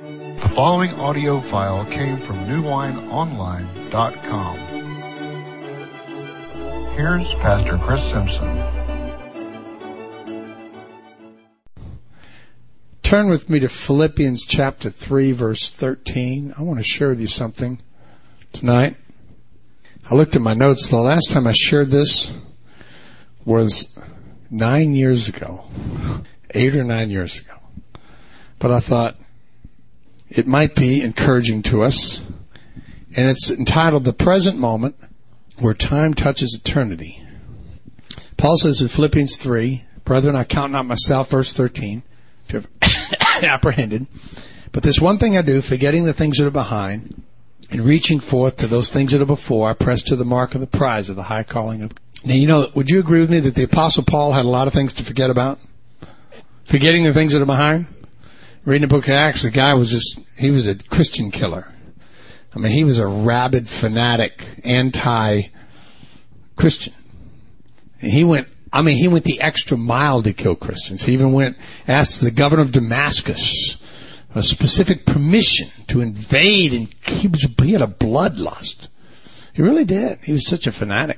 The following audio file came from newwineonline.com. Here's Pastor Chris Simpson. Turn with me to Philippians chapter 3, verse 13. I want to share with you something tonight. I looked at my notes. The last time I shared this was 9 years ago. 8 or 9 years ago. But I thought it might be encouraging to us. And it's entitled The Present Moment Where Time Touches Eternity. Paul says in Philippians 3, Brethren, I count not myself, verse 13, to have apprehended. But this one thing I do, forgetting the things that are behind, and reaching forth to those things that are before, I press to the mark of the prize of the high calling of... Now, would you agree with me that the Apostle Paul had a lot of things to forget about? Forgetting the things that are behind? Reading the book of Acts, the guy he was a Christian killer. I mean, he was a rabid, fanatic, anti-Christian. And he went the extra mile to kill Christians. He even asked the governor of Damascus a specific permission to invade, and he had a bloodlust. He really did. He was such a fanatic.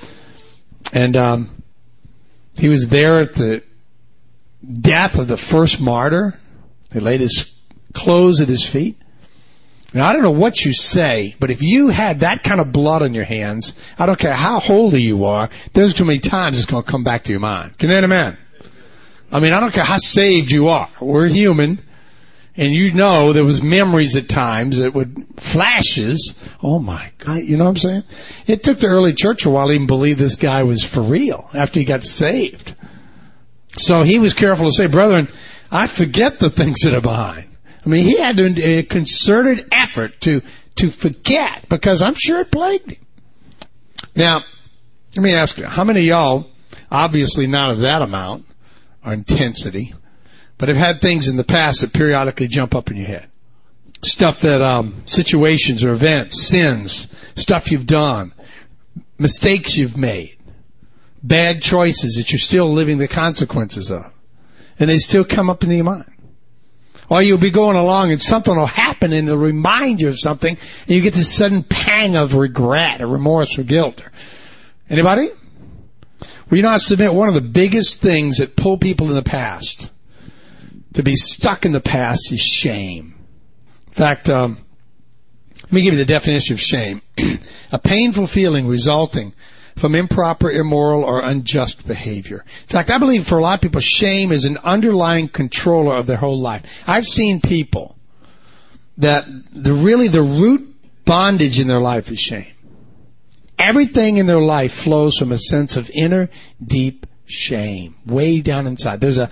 And he was there at the death of the first martyr. They laid his clothes at his feet. Now, I don't know what you say, but if you had that kind of blood on your hands, I don't care how holy you are, there's too many times it's going to come back to your mind. Can you amen? I mean, I don't care how saved you are. We're human, and you know there was memories at times that would flashes. Oh my God, you know what I'm saying? It took the early church a while to even believe this guy was for real after he got saved. So he was careful to say, brethren, I forget the things that are behind. I mean, he had a concerted effort to forget, because I'm sure it plagued him. Now, let me ask you, how many of y'all, obviously not of that amount or intensity, but have had things in the past that periodically jump up in your head? Stuff that, situations or events, sins, stuff you've done, mistakes you've made, bad choices that you're still living the consequences of. And they still come up into your mind. Or you'll be going along and something will happen and it'll remind you of something, and you get this sudden pang of regret or remorse or guilt. Anybody? Well, you know, I submit one of the biggest things that pull people in the past, to be stuck in the past, is shame. In fact, let me give you the definition of shame. A painful feeling resulting from improper, immoral, or unjust behavior. In fact, I believe for a lot of people, shame is an underlying controller of their whole life. I've seen people that the root bondage in their life is shame. Everything in their life flows from a sense of inner, deep shame, way down inside. At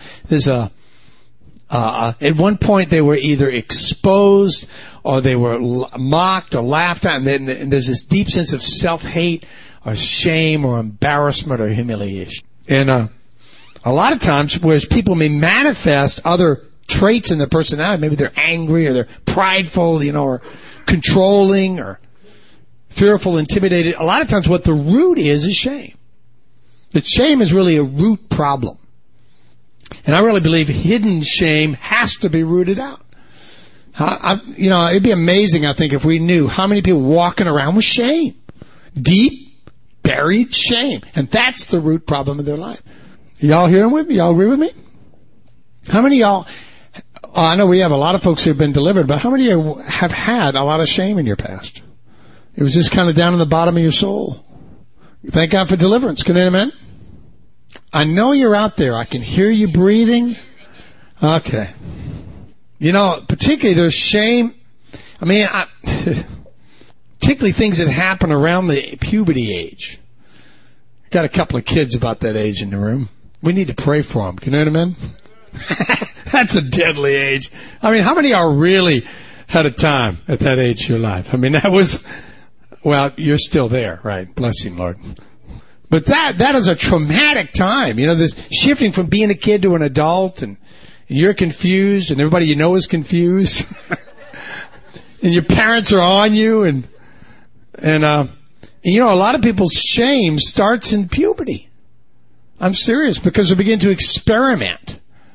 one point they were either exposed or they were mocked or laughed at, and then there's this deep sense of self-hate or shame or embarrassment or humiliation. And a lot of times, whereas people may manifest other traits in their personality, maybe they're angry or they're prideful, or controlling or fearful, intimidated. A lot of times what the root is shame. That shame is really a root problem. And I really believe hidden shame has to be rooted out. It'd be amazing, I think, if we knew how many people walking around with shame. Deep, buried shame. And that's the root problem of their life. Y'all hearing with me? Y'all agree with me? How many of y'all, I know we have a lot of folks who have been delivered, but how many of you have had a lot of shame in your past? It was just kind of down in the bottom of your soul. Thank God for deliverance. Can you amen? I know you're out there. I can hear you breathing. Okay. Particularly there's shame. I mean, particularly things that happen around the puberty age. Got a couple of kids about that age in the room. We need to pray for them. Can you know what I mean? That's a deadly age. I mean, how many are really had a time at that age of your life? I mean, that was, you're still there, right? Bless you, Lord. But that is a traumatic time. This shifting from being a kid to an adult, and you're confused, and everybody you know is confused. And your parents are on you, and a lot of people's shame starts in puberty. I'm serious, because they begin to experiment.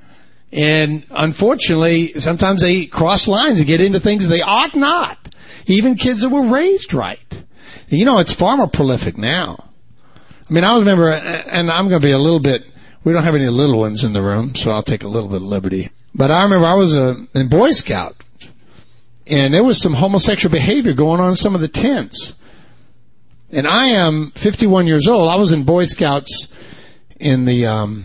And unfortunately, sometimes they cross lines and get into things they ought not. Even kids that were raised right. You know, it's far more prolific now. I mean, I remember, and I'm going to be a little bit, we don't have any little ones in the room, so I'll take a little bit of liberty. But I remember I was in Boy Scout, and there was some homosexual behavior going on in some of the tents. And I am 51 years old. I was in Boy Scouts in the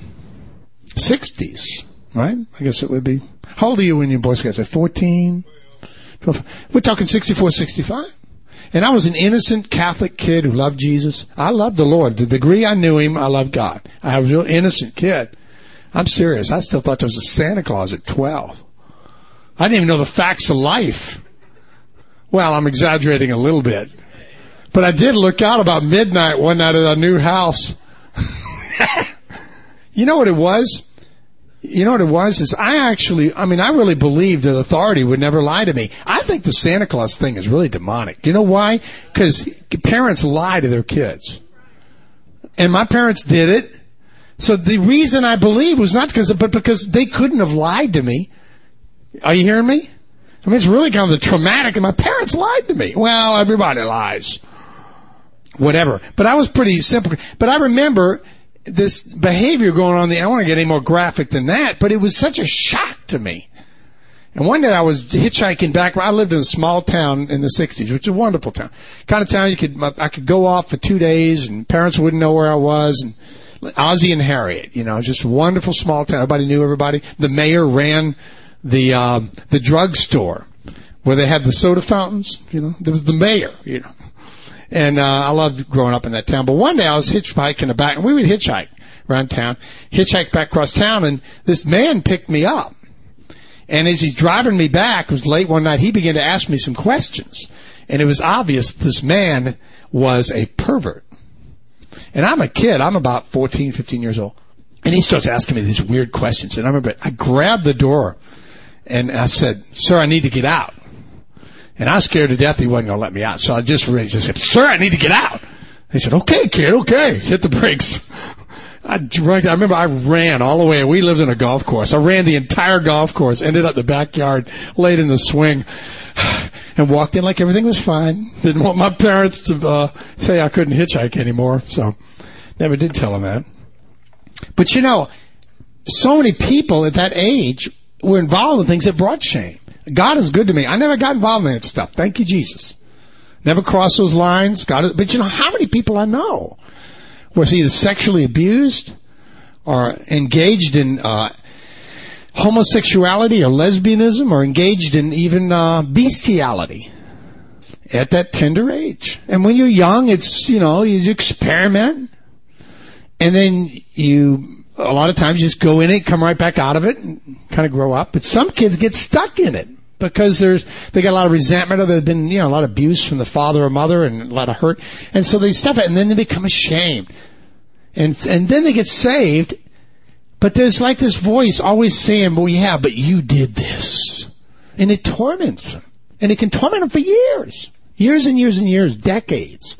60s, right? I guess it would be. How old are you when you're in Boy Scouts? At 14? 12? We're talking 64, 65. And I was an innocent Catholic kid who loved Jesus. I loved the Lord. To the degree I knew Him, I loved God. I was a real innocent kid. I'm serious. I still thought there was a Santa Claus at 12. I didn't even know the facts of life. Well, I'm exaggerating a little bit. But I did look out about midnight one night at our new house. You know what it was? You know what it was? Is I really believed that authority would never lie to me. I think the Santa Claus thing is really demonic. You know why? Because parents lie to their kids. And my parents did it. So the reason I believe was not because they couldn't have lied to me. Are you hearing me? I mean, it's really kind of the traumatic, and my parents lied to me. Well, everybody lies. Whatever. But I was pretty simple. But I remember this behavior going on. I don't want to get any more graphic than that, but it was such a shock to me. And one day I was hitchhiking back. I lived in a small town in the 60s, which is a wonderful town. Kind of town I could go off for 2 days, and parents wouldn't know where I was. And Ozzie and Harriet, you know, just a wonderful small town. Everybody knew everybody. The mayor ran the drugstore where they had the soda fountains. You know, there was the mayor. You know. And I loved growing up in that town. But one day I was hitchhiking back, and we would hitchhike around town, hitchhike back across town, and this man picked me up. And as he's driving me back, it was late one night, he began to ask me some questions. And it was obvious this man was a pervert. And I'm a kid. I'm about 14, 15 years old. And he starts asking me these weird questions. And I remember I grabbed the door, and I said, "Sir, I need to get out." And I was scared to death he wasn't going to let me out. So I just said, "Sir, I need to get out." He said, "Okay, kid, okay." Hit the brakes. I remember I ran all the way. We lived in a golf course. I ran the entire golf course, ended up in the backyard, laid in the swing, and walked in like everything was fine. Didn't want my parents to say I couldn't hitchhike anymore, so never did tell them that. But you know, so many people at that age were involved in things that brought shame. God is good to me. I never got involved in that stuff. Thank you, Jesus. Never crossed those lines. But you know how many people I know was either sexually abused or engaged in homosexuality or lesbianism or engaged in even bestiality at that tender age. And when you're young, it's, you know, you experiment, and then a lot of times you just go in it, come right back out of it, and kind of grow up. But some kids get stuck in it because they got a lot of resentment, or there's been, you know, a lot of abuse from the father or mother and a lot of hurt. And so they stuff it, and then they become ashamed. And then they get saved, but there's like this voice always saying, "Well, yeah, but you did this." And it torments them. And it can torment them for years. Years and years and years, decades.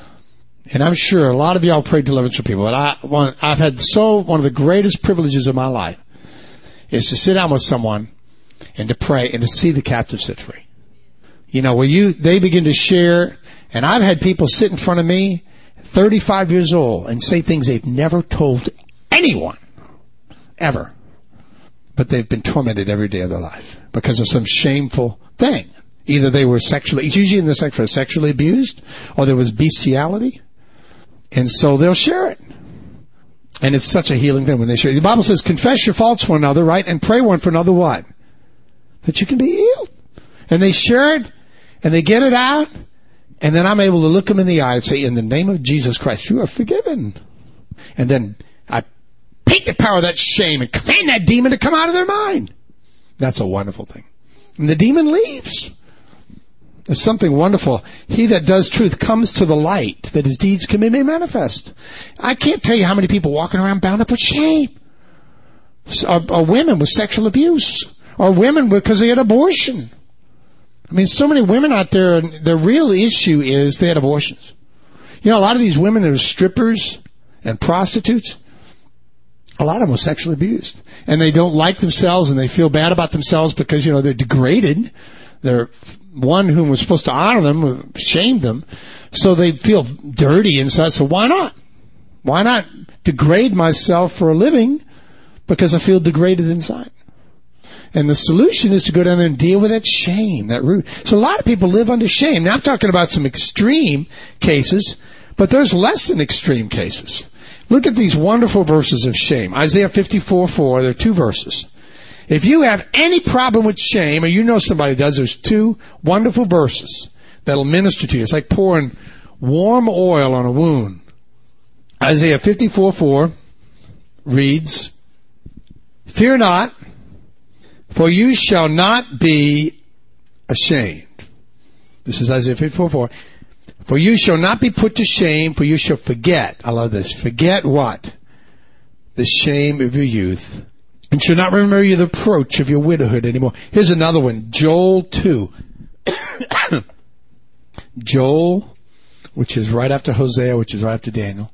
And I'm sure a lot of y'all prayed deliverance for people. But I've had one of the greatest privileges of my life is to sit down with someone and to pray and to see the captive set free. You know, where they begin to share, and I've had people sit in front of me, 35 years old, and say things they've never told anyone, ever. But they've been tormented every day of their life because of some shameful thing. Either they were it's usually in the sex, sexually abused, or there was bestiality. And so they'll share it. And it's such a healing thing when they share it. The Bible says, confess your faults to one another, right? And pray one for another what? That you can be healed. And they share it, and they get it out, and then I'm able to look them in the eye and say, "In the name of Jesus Christ, you are forgiven." And then I take the power of that shame and command that demon to come out of their mind. That's a wonderful thing. And the demon leaves. There's something wonderful. He that does truth comes to the light, that his deeds can be made manifest. I can't tell you how many people walking around bound up with shame. Or women with sexual abuse. Or women because they had abortion. I mean, so many women out there, the real issue is they had abortions. You know, a lot of these women that are strippers and prostitutes, A lot of them were sexually abused. And they don't like themselves and they feel bad about themselves because, they're degraded. They're one whom was supposed to honor them, shamed them. So they feel dirty inside. So why not? Why not degrade myself for a living because I feel degraded inside? And the solution is to go down there and deal with that shame, that root. So a lot of people live under shame. Now I'm talking about some extreme cases, but there's less than extreme cases. Look at these wonderful verses of shame. Isaiah 54:4, there are 2 verses. If you have any problem with shame, or you know somebody does, there's 2 wonderful verses that'll minister to you. It's like pouring warm oil on a wound. Isaiah 54:4 reads, "Fear not, for you shall not be ashamed." This is Isaiah 54:4. "For you shall not be put to shame, for you shall forget." I love this. Forget what? The shame of your youth. "And shall not remember you the reproach of your widowhood anymore." Here's another one. Joel 2. Joel, which is right after Hosea, which is right after Daniel.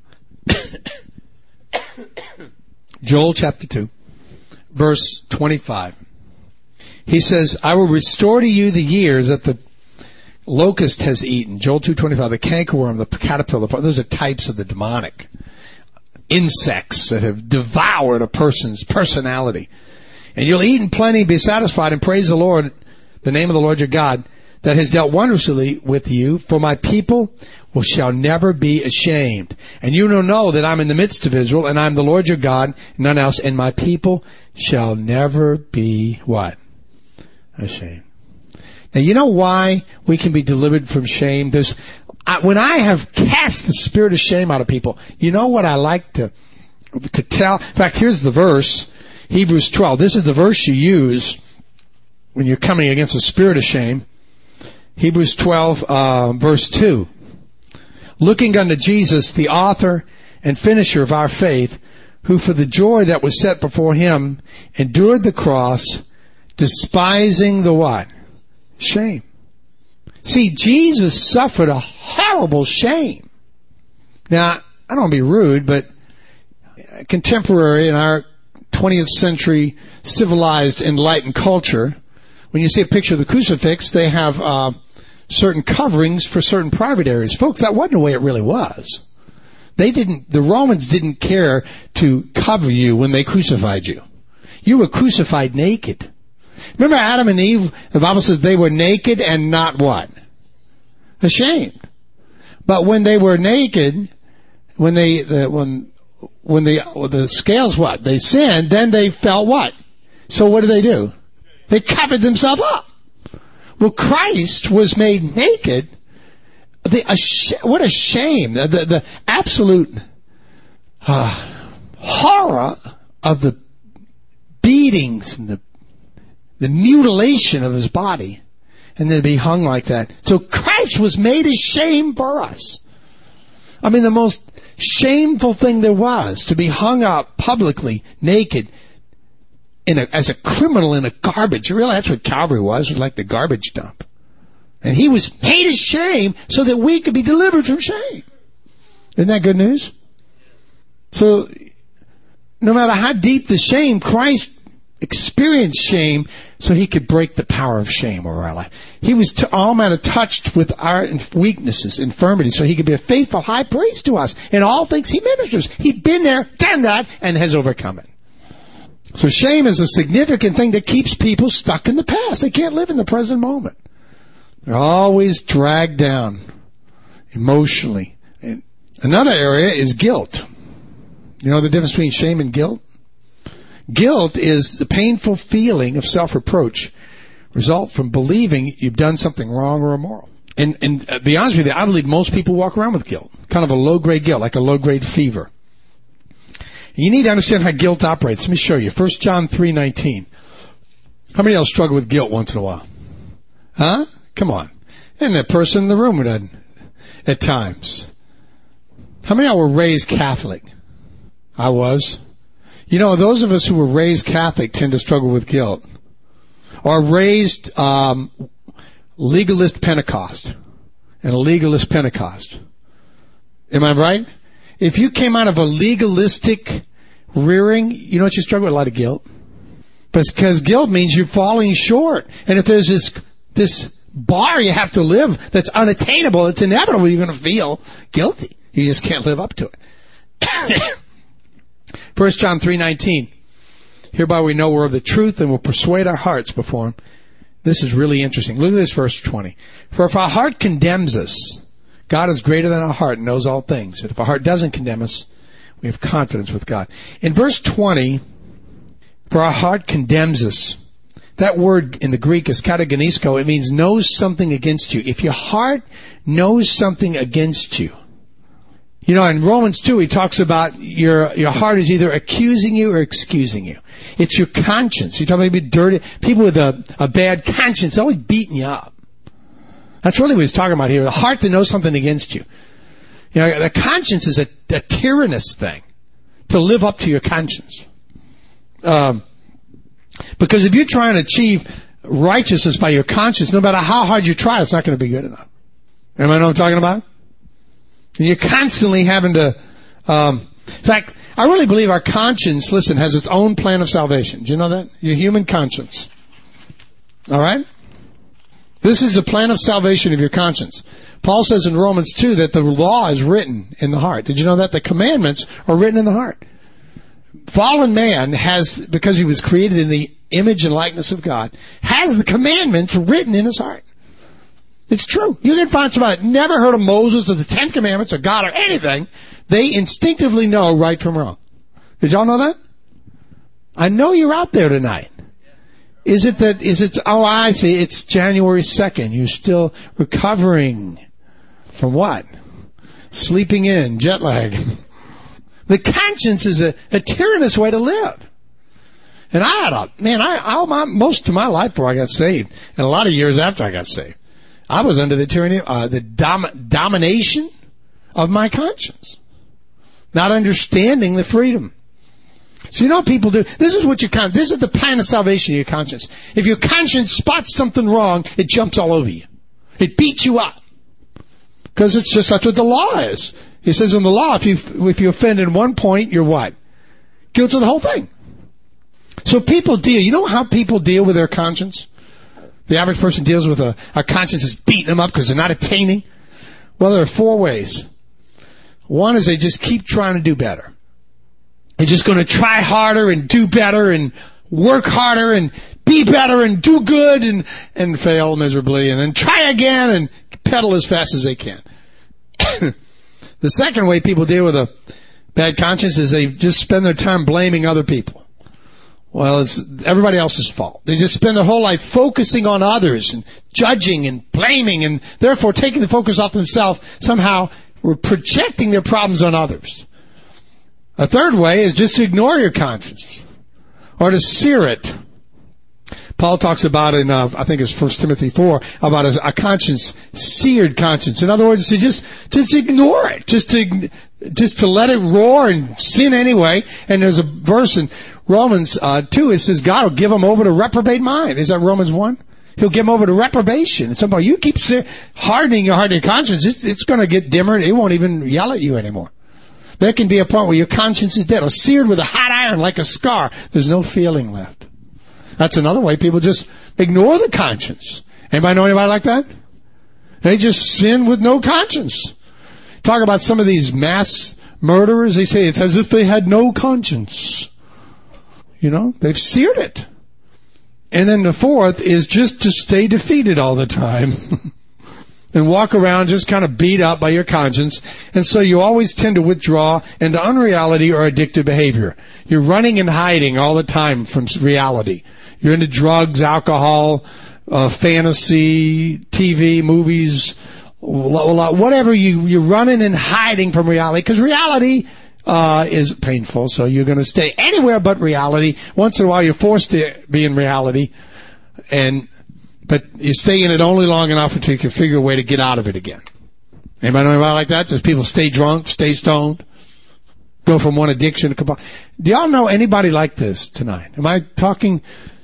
Joel chapter 2, verse 25. He says, "I will restore to you the years that the locust has eaten." Joel 2:25, the cankerworm, the caterpillar, those are types of the demonic insects that have devoured a person's personality. "And you'll eat in plenty and be satisfied and praise the Lord, the name of the Lord your God, that has dealt wondrously with you. For my people shall never be ashamed. And you will know that I'm in the midst of Israel, and I'm the Lord your God, none else. And my people shall never be" what? Ashamed. Now, you know why we can be delivered from shame? When I have cast the spirit of shame out of people, you know what I like to tell? In fact, here's the verse, Hebrews 12. This is the verse you use when you're coming against the spirit of shame. Hebrews 12, verse 2. "Looking unto Jesus, the author and finisher of our faith, who for the joy that was set before him endured the cross, despising the what? Shame." See, Jesus suffered a horrible shame. Now, I don't want to be rude, but contemporary in our 20th century civilized, enlightened culture, when you see a picture of the crucifix, they have certain coverings for certain private areas. Folks, that wasn't the way it really was. The Romans didn't care to cover you when they crucified you. You were crucified naked. Remember Adam and Eve? The Bible says they were naked and not what? Ashamed. But when they were naked, when the scales what? They sinned, then they felt what? So what did they do? They covered themselves up. Well, Christ was made naked. What a shame. The absolute horror of the beatings and the mutilation of his body, and then to be hung like that. So Christ was made a shame for us. I mean, the most shameful thing there was, to be hung up publicly, naked, as a criminal in a garbage. You realize that's what Calvary was like the garbage dump. And he was made a shame so that we could be delivered from shame. Isn't that good news? So, no matter how deep the shame, Christ experienced shame so he could break the power of shame over our life. He was all manner touched with our weaknesses, infirmities, so he could be a faithful high priest to us. In all things he ministers. He'd been there, done that, and has overcome it. So shame is a significant thing that keeps people stuck in the past. They can't live in the present moment. They're always dragged down emotionally. And another area is guilt. You know the difference between shame and guilt? Guilt is the painful feeling of self-reproach result from believing you've done something wrong or immoral. And to be honest with you, I believe most people walk around with guilt. Kind of a low-grade guilt, like a low-grade fever. You need to understand how guilt operates. Let me show you. 1 John 3:19. How many of y'all struggle with guilt once in a while? Huh? Come on. And the person in the room would at times. How many of y'all were raised Catholic? I was. You know, those of us who were raised Catholic tend to struggle with guilt. Or raised legalist Pentecost. And a legalist Pentecost. Am I right? If you came out of a legalistic rearing, you know what you struggle with? A lot of guilt. Because guilt means you're falling short. And if there's this bar you have to live that's unattainable, it's inevitable you're going to feel guilty. You just can't live up to it. 1 John 3:19. Hereby we know we're of the truth and will persuade our hearts before Him. This is really interesting. Look at this verse 20. For if our heart condemns us, God is greater than our heart and knows all things. And if our heart doesn't condemn us, we have confidence with God. In verse 20, for our heart condemns us. That word in the Greek is katagonisko. It means knows something against you. If your heart knows something against you. You know, in Romans 2, he talks about your heart is either accusing you or excusing you. It's your conscience. You're talking about dirty people with a bad conscience, always beating you up. That's really what he's talking about here. The heart that knows something against you. You know, the conscience is a tyrannous thing. To live up to your conscience. Because if you're trying to achieve righteousness by your conscience, no matter how hard you try, it's not going to be good enough. Am I know what I'm talking about? And you're constantly having to, in fact, I really believe our conscience, listen, has its own plan of salvation. Do you know that? Your human conscience. Alright? This is the plan of salvation of your conscience. Paul says in Romans 2 that the law is written in the heart. Did you know that? The commandments are written in the heart. Fallen man has, because he was created in the image and likeness of God, has the commandments written in his heart. It's true. You can find somebody that never heard of Moses or the Ten Commandments or God or anything. They instinctively know right from wrong. Did y'all know that? I know you're out there tonight. Oh, I see, it's January 2nd. You're still recovering from what? Sleeping in, jet lag. The conscience is a tyrannous way to live. And I had most of my life before I got saved, and a lot of years after I got saved, I was under the tyranny, the domination of my conscience. Not understanding the freedom. So you know what people do? This is the plan of salvation of your conscience. If your conscience spots something wrong, it jumps all over you. It beats you up. Because that's what the law is. It says in the law, if you offend in one point, you're what? Guilty of the whole thing. So you know how people deal with their conscience? The average person deals with a conscience that's beating them up because they're not attaining. Well, there are 4 ways. One is they just keep trying to do better. They're just going to try harder and do better and work harder and be better and do good and fail miserably and then try again and pedal as fast as they can. The second way people deal with a bad conscience is they just spend their time blaming other people. Well, it's everybody else's fault. They just spend their whole life focusing on others and judging and blaming and therefore taking the focus off themselves. Somehow we're projecting their problems on others. A third way is just to ignore your conscience or to sear it. Paul talks about in, I think it's 1 Timothy 4, about a conscience, seared conscience. In other words, to just ignore it, just to let it roar and sin anyway. And there's a verse in Romans 2, it says God will give them over to reprobate mind. Is that Romans 1? He'll give them over to reprobation. At some point, you keep hardening your heart and conscience, it's going to get dimmer. It won't even yell at you anymore. There can be a point where your conscience is dead, or seared with a hot iron like a scar. There's no feeling left. That's another way people just ignore the conscience. Anybody know anybody like that? They just sin with no conscience. Talk about some of these mass murderers. They say it's as if they had no conscience. You know, they've seared it. And then the fourth is just to stay defeated all the time. And walk around just kind of beat up by your conscience. And so you always tend to withdraw into unreality or addictive behavior. You're running and hiding all the time from reality. You're into drugs, alcohol, fantasy, TV, movies, whatever. You're running and hiding from reality because reality is painful. So you're going to stay anywhere but reality. Once in a while you're forced to be in reality, but you stay in it only long enough until you can figure a way to get out of it again. Anybody know anybody like that? Just people stay drunk, stay stoned, go from one addiction to... Do y'all know anybody like this tonight? Am I talking...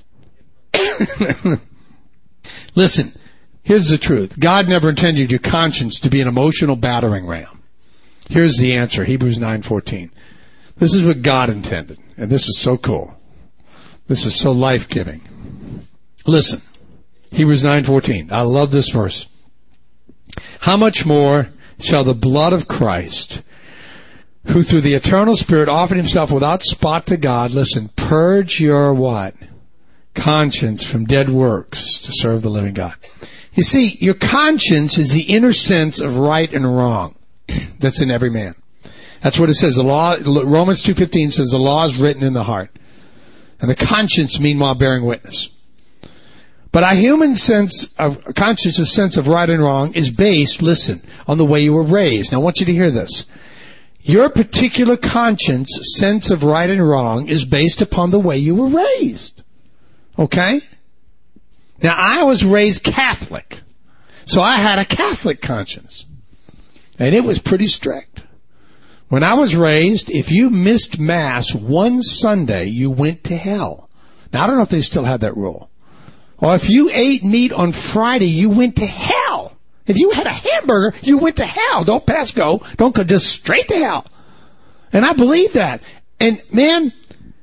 Listen, here's the truth. God never intended your conscience to be an emotional battering ram. Here's the answer, Hebrews 9:14. This is what God intended. And this is so cool. This is so life-giving. Listen. Hebrews 9:14. I love this verse. How much more shall the blood of Christ, who through the eternal Spirit offered himself without spot to God, listen, purge your what? Conscience from dead works to serve the living God. You see, your conscience is the inner sense of right and wrong that's in every man. That's what it says. The law, Romans 2:15 says the law is written in the heart. And the conscience, meanwhile, bearing witness. But our human sense of conscious sense of right and wrong is based, listen, on the way you were raised. Now I want you to hear this. Your particular conscience sense of right and wrong is based upon the way you were raised. Okay? Now I was raised Catholic. So I had a Catholic conscience. And it was pretty strict. When I was raised, if you missed Mass one Sunday, you went to hell. Now I don't know if they still have that rule. Or if you ate meat on Friday, you went to hell. If you had a hamburger, you went to hell. Don't pass go. Don't go just straight to hell. And I believe that. And man,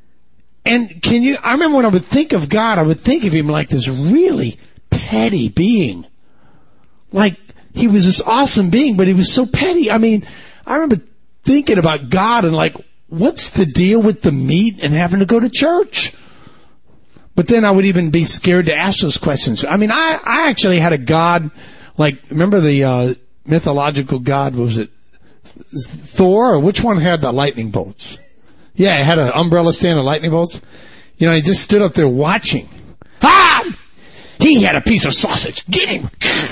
I remember when I would think of God, I would think of him like this really petty being. Like, he was this awesome being, but he was so petty. I mean, I remember thinking about God and like, what's the deal with the meat and having to go to church? But then I would even be scared to ask those questions. I mean, I actually had a God, like, remember the mythological God, was it Thor? Or which one had the lightning bolts? Yeah, it had an umbrella stand of lightning bolts. You know, he just stood up there watching. Ah! He had a piece of sausage. Get him!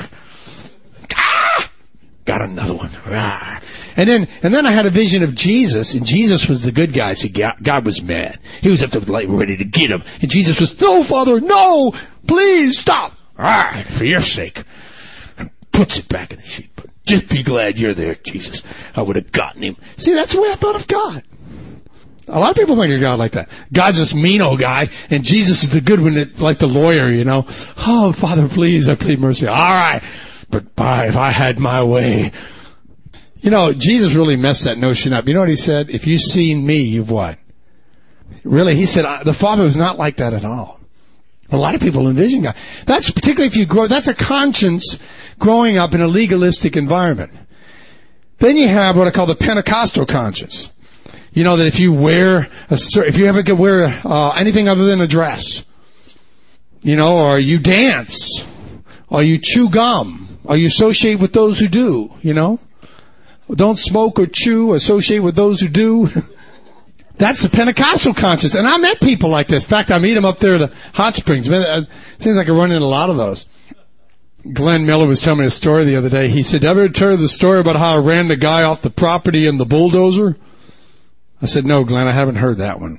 Ah! Got another one. Ah! And then I had a vision of Jesus, and Jesus was the good guy. So God was mad. He was up to the light ready to get him. And Jesus was, no, Father, no, please stop. All right, for your sake. And puts it back in the sheet. But just be glad you're there, Jesus. I would have gotten him. See, that's the way I thought of God. A lot of people think of God like that. God's this mean old guy, and Jesus is the good one, that, like the lawyer, you know. Oh, Father, please, I plead mercy. All right, but if I had my way. You know, Jesus really messed that notion up. You know what he said? If you've seen me, you've what? Really, he said, the Father was not like that at all. A lot of people envision God. That's particularly if you grow, that's a conscience growing up in a legalistic environment. Then you have what I call the Pentecostal conscience. You know that if you if you ever could wear anything other than a dress, you know, or you dance, or you chew gum, or you associate with those who do, you know. Don't smoke or chew, associate with those who do. That's the Pentecostal conscience. And I met people like this. In fact, I meet them up there at the Hot Springs. It seems like I run into a lot of those. Glenn Miller was telling me a story the other day. He said, ever heard the story about how I ran the guy off the property in the bulldozer? I said, no, Glenn, I haven't heard that one.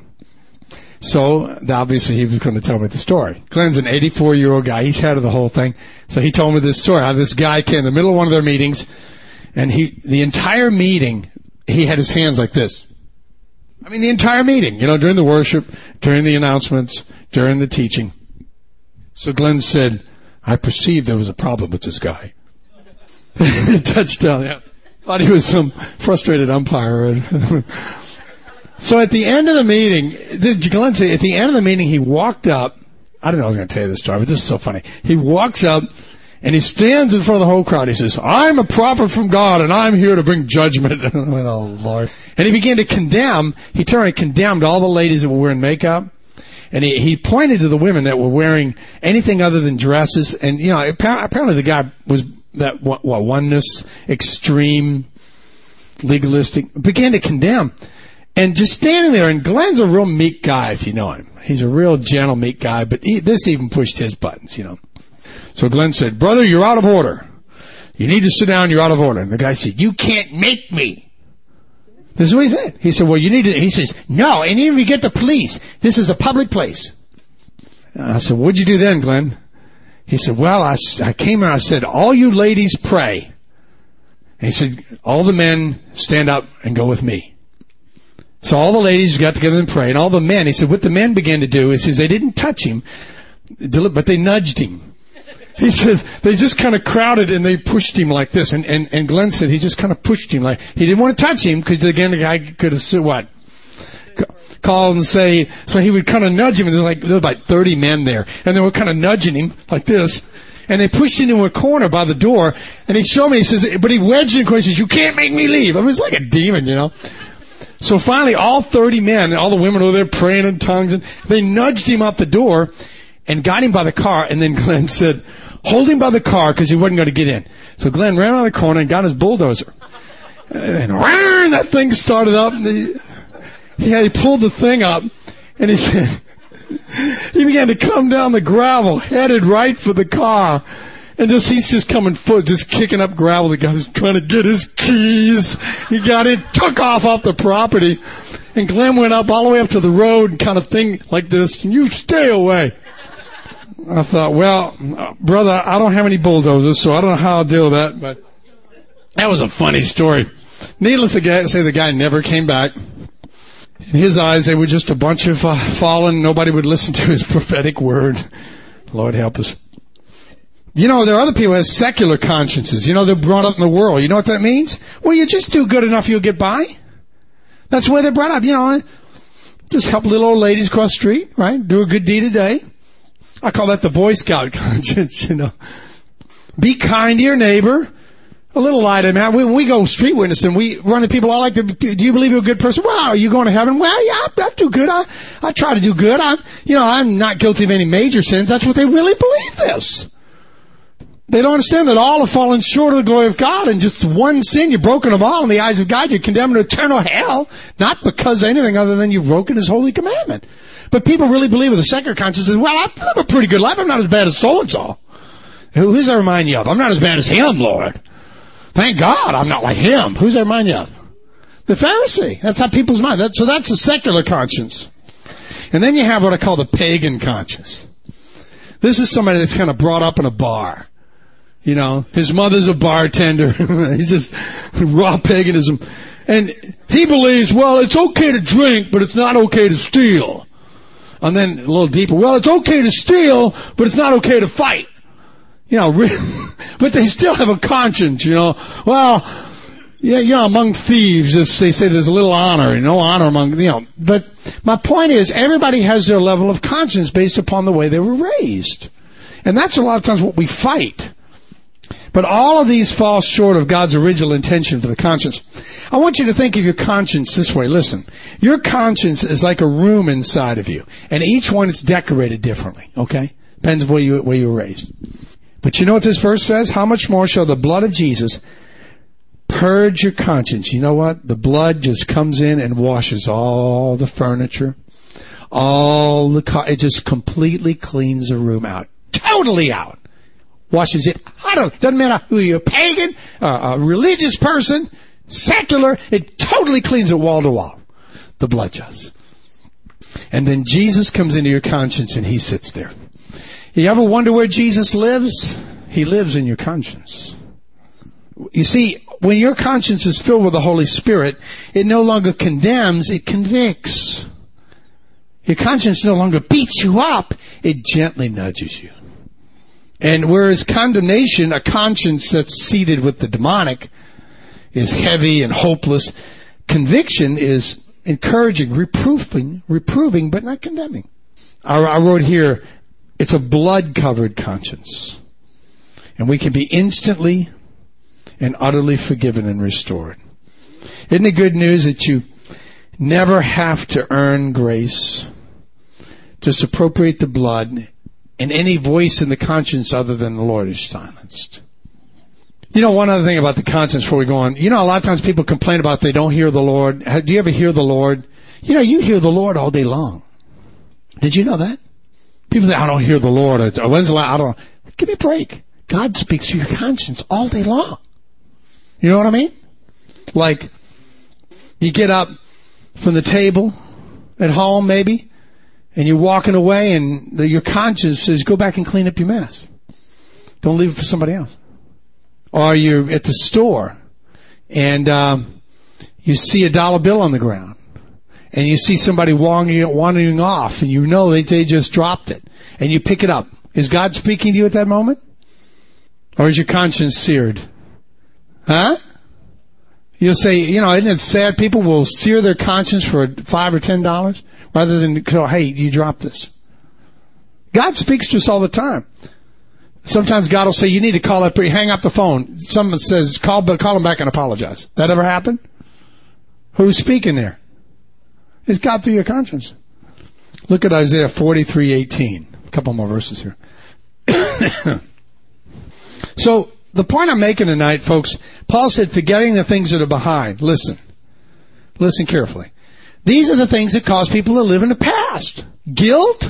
So, obviously, he was going to tell me the story. Glenn's an 84-year-old guy. He's head of the whole thing. So he told me this story, how this guy came in the middle of one of their meetings, and the entire meeting, he had his hands like this. I mean, the entire meeting, you know, during the worship, during the announcements, during the teaching. So Glenn said, I perceived there was a problem with this guy. Touchdown, yeah. Thought he was some frustrated umpire. So at the end of the meeting, Glenn said, at the end of the meeting, he walked up. I don't know if I was going to tell you this story, but this is so funny. He walks up, and he stands in front of the whole crowd. He says, I'm a prophet from God, and I'm here to bring judgment. Oh, Lord. And he began to condemn. He turned and condemned all the ladies that were wearing makeup. And he pointed to the women that were wearing anything other than dresses. And, you know, apparently the guy was that oneness, extreme, legalistic, began to condemn. And just standing there, and Glenn's a real meek guy, if you know him. He's a real gentle, meek guy, but this even pushed his buttons, you know. So Glenn said, brother, you're out of order. You need to sit down, you're out of order. And the guy said, you can't make me. This is what he said. He said, well, you need to, he says, no, and even if you get the police, this is a public place. I said, what'd you do then, Glenn? He said, well, I came here, I said, all you ladies pray. And he said, all the men stand up and go with me. So all the ladies got together and prayed, and all the men, he said, what the men began to do is they didn't touch him, but they nudged him. He said, they just kind of crowded and they pushed him like this. And Glenn said he just kind of pushed him like, he didn't want to touch him because again the guy could have said what? call and say, so he would kind of nudge him, and there were like 30 men there, and they were kind of nudging him like this, and they pushed him into a corner by the door, and he showed me, he says, but he wedged in the corner, he says, you can't make me leave. I mean, it's like a demon, you know. So finally, all 30 men, all the women were there praying in tongues, and they nudged him out the door and got him by the car, and then Glenn said, hold him by the car because he wasn't going to get in. So Glenn ran around the corner and got his bulldozer. And that thing started up, and he pulled the thing up, and he said, he began to come down the gravel, headed right for the car. And he's just coming just kicking up gravel. The guy was trying to get his keys. He got in, took off the property. And Glenn went up all the way up to the road and kind of thing like this. You stay away. I thought, well, brother, I don't have any bulldozers, so I don't know how I'll deal with that. But that was a funny story. Needless to say, the guy never came back. In his eyes, they were just a bunch of fallen. Nobody would listen to his prophetic word. Lord help us. You know, there are other people who have secular consciences. You know, they're brought up in the world. You know what that means? Well, you just do good enough, you'll get by. That's where they're brought up. You know, just help little old ladies cross the street, right? Do a good deed a day. I call that the Boy Scout conscience, you know. Be kind to your neighbor. A little lie to him. When we go street witnessing, we run into people, do you believe you're a good person? Well, are you going to heaven? Well, yeah, I do good. I try to do good. I'm not guilty of any major sins. That's what they really believe this. They don't understand that all have fallen short of the glory of God, and just one sin, you've broken them all in the eyes of God. You're condemned to eternal hell, not because of anything other than you've broken His holy commandment. But people really believe with a secular conscience, well, I live a pretty good life. I'm not as bad as so-and-so. Who does that remind you of? I'm not as bad as him, Lord. Thank God I'm not like him. Who's that remind you of? The Pharisee. That's how people's mind. So that's a secular conscience. And then you have what I call the pagan conscience. This is somebody that's kind of brought up in a bar. You know, his mother's a bartender. He's just raw paganism. And he believes, well, it's okay to drink, but it's not okay to steal. And then a little deeper, well, it's okay to steal, but it's not okay to fight. You know, but they still have a conscience, you know. Well, yeah, among thieves, they say there's a little honor, no honor among, you know. But my point is, everybody has their level of conscience based upon the way they were raised. And that's a lot of times what we fight. But all of these fall short of God's original intention for the conscience. I want you to think of your conscience this way. Listen, your conscience is like a room inside of you, and each one is decorated differently, okay? Depends on where you were raised. But you know what this verse says? How much more shall the blood of Jesus purge your conscience? You know what? The blood just comes in and washes all the furniture, it just completely cleans the room out. Totally out. Washes it. Doesn't matter who you're, a pagan, a religious person, secular, it totally cleans it wall to wall. The blood does. And then Jesus comes into your conscience and He sits there. You ever wonder where Jesus lives? He lives in your conscience. You see, when your conscience is filled with the Holy Spirit, it no longer condemns, it convicts. Your conscience no longer beats you up, it gently nudges you. And whereas condemnation, a conscience that's seated with the demonic, is heavy and hopeless, conviction is encouraging, reproving, but not condemning. I wrote here, it's a blood-covered conscience. And we can be instantly and utterly forgiven and restored. Isn't it good news that you never have to earn grace? Just appropriate the blood, and any voice in the conscience other than the Lord is silenced. You know, one other thing about the conscience before we go on. You know, a lot of times people complain about they don't hear the Lord. Do you ever hear the Lord? You know, you hear the Lord all day long. Did you know that? People say, I don't hear the Lord. When's the last? I don't. Give me a break. God speaks to your conscience all day long. You know what I mean? Like, you get up from the table at home maybe, and you're walking away and your conscience says, go back and clean up your mess. Don't leave it for somebody else. Or you're at the store and you see a dollar bill on the ground and you see somebody wandering off and you know they just dropped it and you pick it up. Is God speaking to you at that moment? Or is your conscience seared? Huh? You'll say, isn't it sad people will sear their conscience for $5 or $10 rather than go, hey, you drop this. God speaks to us all the time. Sometimes God will say, you need to call that, hang up the phone. Someone says, call them back and apologize. That ever happen? Who's speaking there? It's God through your conscience. Look at Isaiah 43:18. A couple more verses here. So, the point I'm making tonight, folks, Paul said, forgetting the things that are behind. Listen carefully. These are the things that cause people to live in the past. Guilt,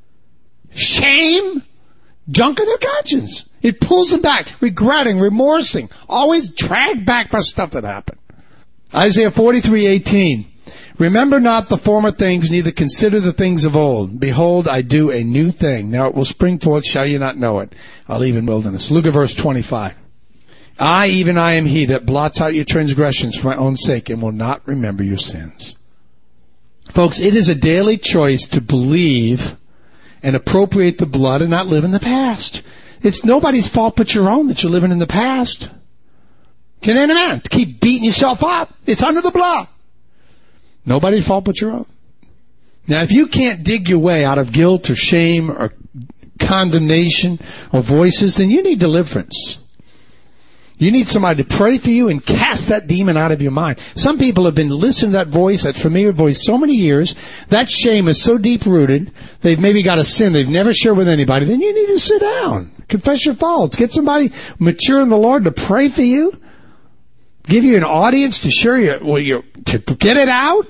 shame, junk of their conscience. It pulls them back, regretting, remorsing, always dragged back by stuff that happened. Isaiah 43:18. Remember not the former things, neither consider the things of old. Behold, I do a new thing. Now it will spring forth, shall you not know it? I'll leave in wilderness. Look at verse 25. Even I am he that blots out your transgressions for my own sake and will not remember your sins. Folks, it is a daily choice to believe and appropriate the blood and not live in the past. It's nobody's fault but your own that you're living in the past. Can any man keep beating yourself up? It's under the blood. Nobody's fault but your own. Now, if you can't dig your way out of guilt or shame or condemnation or voices, then you need deliverance. You need somebody to pray for you and cast that demon out of your mind. Some people have been listening to that voice, that familiar voice, so many years. That shame is so deep-rooted. They've maybe got a sin they've never shared with anybody. Then you need to sit down. Confess your faults. Get somebody mature in the Lord to pray for you. Give you an audience to share to get it out.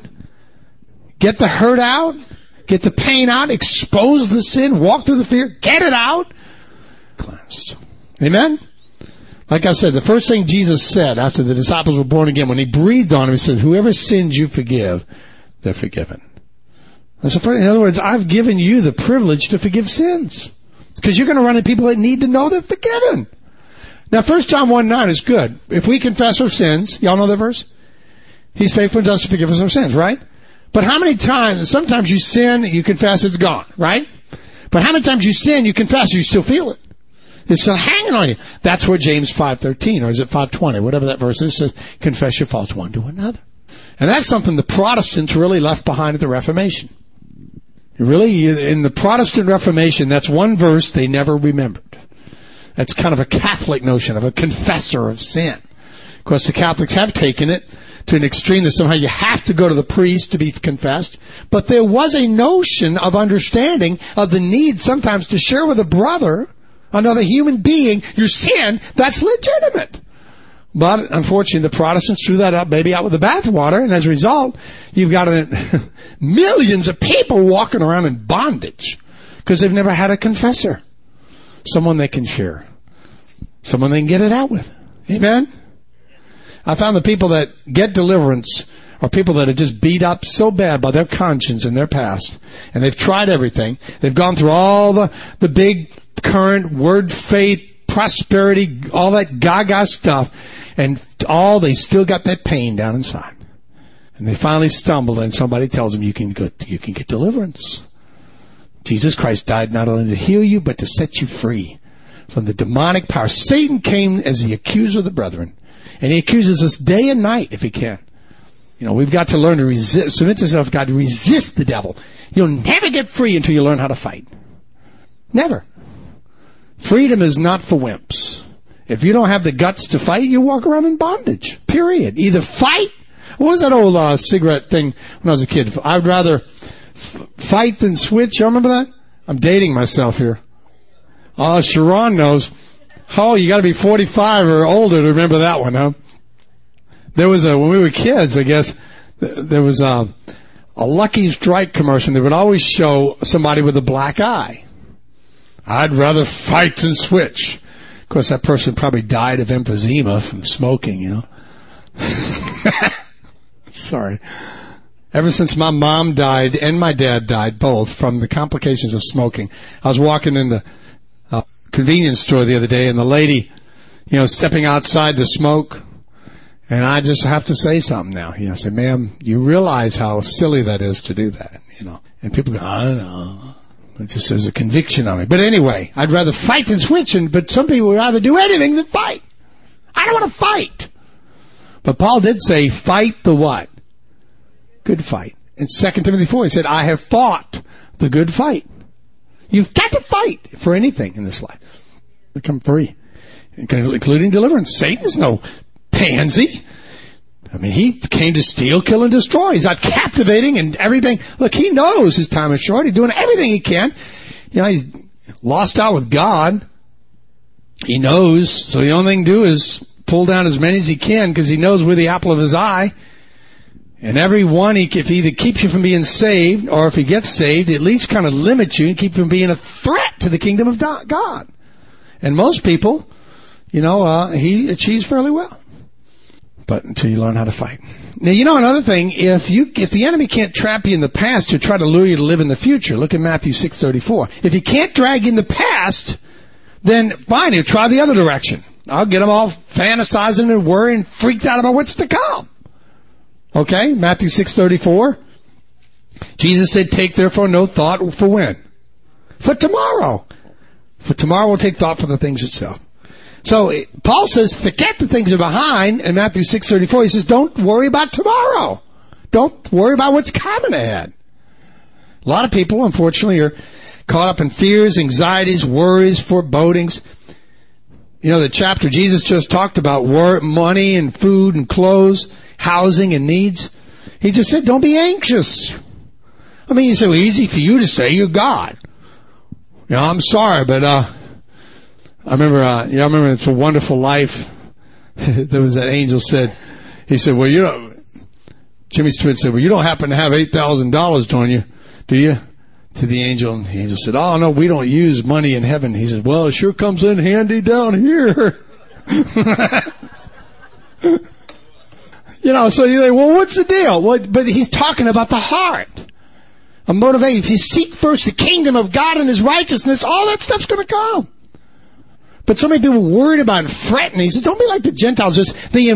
Get the hurt out. Get the pain out. Expose the sin. Walk through the fear. Get it out. Cleansed. Amen? Like I said, the first thing Jesus said after the disciples were born again, when he breathed on them, he said, whoever sins you forgive, they're forgiven. That's the first, in other words, I've given you the privilege to forgive sins. Because you're going to run into people that need to know they're forgiven. Now, 1 John 1:9 is good. If we confess our sins, y'all know that verse? He's faithful and just to forgive us our sins, right? But how many times, sometimes you sin, you confess, it's gone, right? But how many times you sin, you confess, you still feel it? It's still hanging on you. That's where James 5:13, or is it 5:20, whatever that verse is, says, confess your faults one to another. And that's something the Protestants really left behind at the Reformation. Really, in the Protestant Reformation, that's one verse they never remembered. That's kind of a Catholic notion of a confessor of sin. Of course, the Catholics have taken it to an extreme that somehow you have to go to the priest to be confessed. But there was a notion of understanding of the need sometimes to share with a brother, another human being, your sin. That's legitimate. But unfortunately, the Protestants threw that up, baby, out with the bathwater, and as a result, you've got millions of people walking around in bondage because they've never had a confessor, someone they can share, someone they can get it out with. Amen? I found the people that get deliverance are people that are just beat up so bad by their conscience and their past, and they've tried everything. They've gone through all the big current word faith, prosperity, all that gaga stuff, and they still got that pain down inside. And they finally stumble, and somebody tells them you can get deliverance. Jesus Christ died not only to heal you, but to set you free from the demonic power. Satan came as the accuser of the brethren, and he accuses us day and night if he can. We've got to learn to resist, submit yourself to God, resist the devil. You'll never get free until you learn how to fight. Never. Freedom is not for wimps. If you don't have the guts to fight, you walk around in bondage. Period. Either fight. What was that old cigarette thing when I was a kid? I'd rather fight than switch. You remember that? I'm dating myself here. Oh, Sharon knows. Oh, you got to be 45 or older to remember that one, huh? There was when we were kids, I guess, there was a Lucky Strike commercial. They would always show somebody with a black eye. I'd rather fight than switch. Of course, that person probably died of emphysema from smoking, Sorry. Ever since my mom died and my dad died, both, from the complications of smoking, I was walking in the convenience store the other day, and the lady, stepping outside to smoke, and I just have to say something now. I say, ma'am, you realize how silly that is to do that, And people go, I don't know. It just says a conviction on me. But anyway, I'd rather fight than switch, but some people would rather do anything than fight. I don't want to fight. But Paul did say, fight the what? Good fight. In 2 Timothy 4, he said, I have fought the good fight. You've got to fight for anything in this life. Become free, including deliverance. Satan's no pansy. I mean, he came to steal, kill, and destroy. He's not captivating and everything. Look, he knows his time is short. He's doing everything he can. You know, he's lost out with God. He knows. So the only thing to do is pull down as many as he can because he knows we're the apple of his eye. And every one, if he either keeps you from being saved or if he gets saved, at least kind of limits you and keep you from being a threat to the kingdom of God. And most people, you know, he achieves fairly well. But until you learn how to fight. Now, you know another thing, if the enemy can't trap you in the past to try to lure you to live in the future, look at Matthew 6:34. If he can't drag you in the past, then fine, he'll try the other direction. I'll get them all fantasizing and worrying, freaked out about what's to come. Okay, Matthew 6:34. Jesus said, take therefore no thought for when? For tomorrow. For tomorrow will take thought for the things itself. So Paul says, forget the things that are behind. In Matthew 6:34, he says, don't worry about tomorrow. Don't worry about what's coming ahead. A lot of people, unfortunately, are caught up in fears, anxieties, worries, forebodings. You know, the chapter Jesus just talked about money and food and clothes, housing and needs. He just said, don't be anxious. I mean, it's so easy for you to say you're God. You know, I'm sorry, but I remember It's a Wonderful Life. There was that angel said, he said, well, Jimmy Stewart said, well, you don't happen to have $8,000, don't you? Do you? To the angel, and the angel said, oh no, we don't use money in heaven. He said, well, it sure comes in handy down here. You know, so you think, well, what's the deal? Well, but he's talking about the heart. A motivation. If you seek first the kingdom of God and His righteousness, all that stuff's going to come. But so many people are worried about and fretting. He says, don't be like the Gentiles. They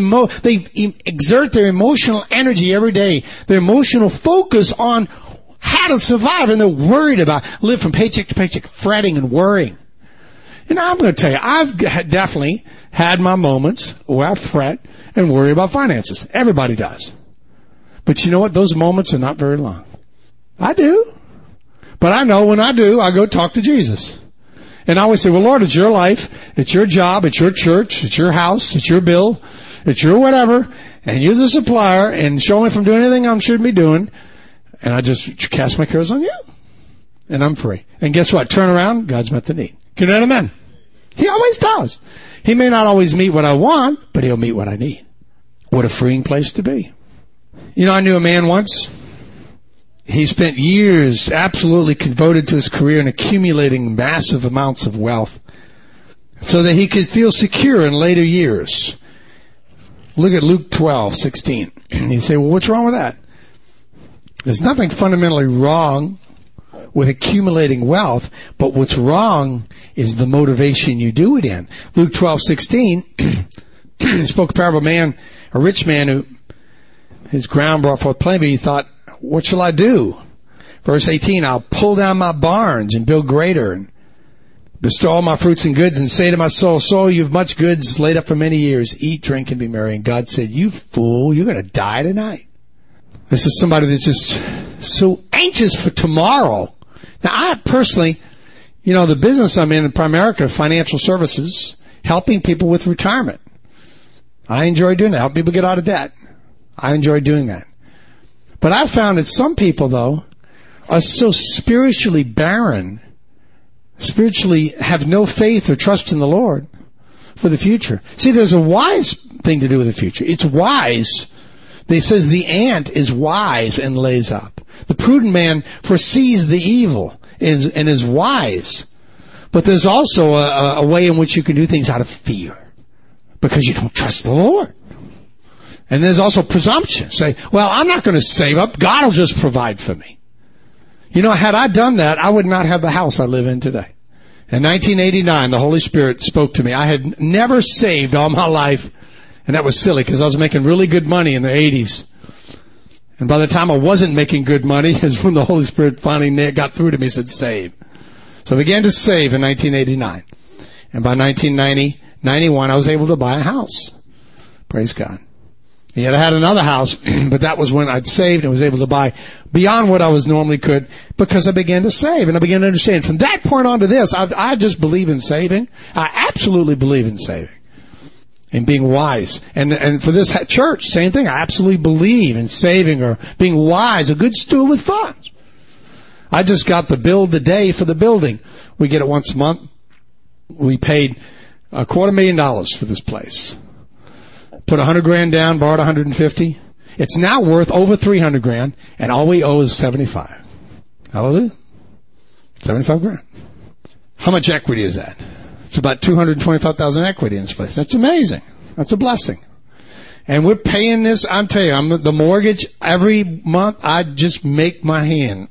exert their emotional energy every day, their emotional focus on how to survive, and they're worried about live from paycheck to paycheck, fretting and worrying. And I'm going to tell you, I've definitely had my moments where I fret and worry about finances. Everybody does. But you know what? Those moments are not very long. I do. But I know when I do, I go talk to Jesus. And I always say, well, Lord, it's your life, it's your job, it's your church, it's your house, it's your bill, it's your whatever, and you're the supplier, and show me if I'm doing anything I shouldn't be doing. And I just cast my cares on you. And I'm free. And guess what? Turn around, God's met the need. Can you amen? He always does. He may not always meet what I want, but He'll meet what I need. What a freeing place to be. You know, I knew a man once. He spent years absolutely devoted to his career and accumulating massive amounts of wealth so that he could feel secure in later years. Look at Luke 12:16. You say, well, what's wrong with that? There's nothing fundamentally wrong with accumulating wealth, but what's wrong is the motivation you do it in. Luke 12:16, he spoke a parable of a rich man who his ground brought forth plenty, but he thought, what shall I do? Verse 18, I'll pull down my barns and build greater and bestow all my fruits and goods and say to my soul, soul, you've much goods laid up for many years. Eat, drink, and be merry. And God said, you fool, you're going to die tonight. This is somebody that's just so anxious for tomorrow. Now, I personally, you know, the business I'm in Primerica, financial services, helping people with retirement. I enjoy doing that. Help people get out of debt. I enjoy doing that. But I've found that some people, though, are so spiritually barren, spiritually have no faith or trust in the Lord for the future. See, there's a wise thing to do with the future. It's wise. It says the ant is wise and lays up. The prudent man foresees the evil and is wise. But there's also a way in which you can do things out of fear because you don't trust the Lord. And there's also presumption. Say, well, I'm not going to save up. God will just provide for me. You know, had I done that, I would not have the house I live in today. In 1989, the Holy Spirit spoke to me. I had never saved all my life. And that was silly because I was making really good money in the 80s. And by the time I wasn't making good money is when the Holy Spirit finally got through to me and said, save. So I began to save in 1989. And by 1990, 91, I was able to buy a house. Praise God. Yet I had another house, but that was when I'd saved and was able to buy beyond what I was normally could because I began to save and I began to understand. From that point on to this, I just believe in saving. I absolutely believe in saving and being wise. And for this church, same thing. I absolutely believe in saving or being wise, a good steward with funds. I just got the bill today for the building. We get it once a month. We paid $250,000 for this place. Put $100,000 down, borrowed $150,000. It's now worth over $300,000, and all we owe is $75,000. Hallelujah. $75,000. How much equity is that? It's about $225,000 equity in this place. That's amazing. That's a blessing. And we're paying this. I'm telling you, the mortgage every month. I just make my hand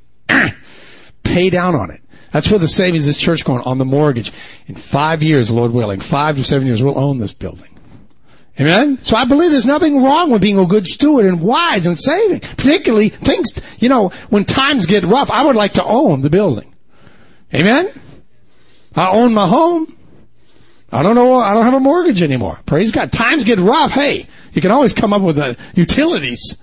pay down on it. That's where the savings of this church going on the mortgage. In 5 years, Lord willing, 5 to 7 years, we'll own this building. Amen? So I believe there's nothing wrong with being a good steward and wise and saving. Particularly things, when times get rough, I would like to own the building. Amen? I own my home. I don't have a mortgage anymore. Praise God. Times get rough. Hey, you can always come up with the utilities.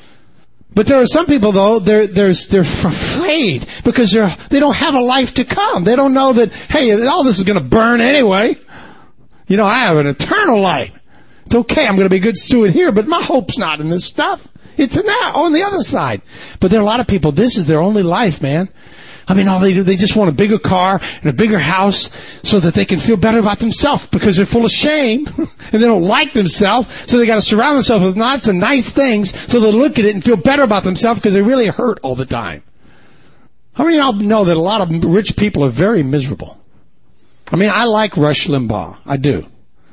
But there are some people though, they're afraid because they don't have a life to come. They don't know that, hey, all this is going to burn anyway. I have an eternal life. It's okay, I'm going to be a good steward here, but my hope's not in this stuff. It's on the other side. But there are a lot of people, this is their only life, man. I mean, all they do, they just want a bigger car and a bigger house so that they can feel better about themselves because they're full of shame and they don't like themselves. So they got to surround themselves with lots of nice things so they'll look at it and feel better about themselves because they really hurt all the time. How many of y'all know that a lot of rich people are very miserable? I mean, I like Rush Limbaugh. I do.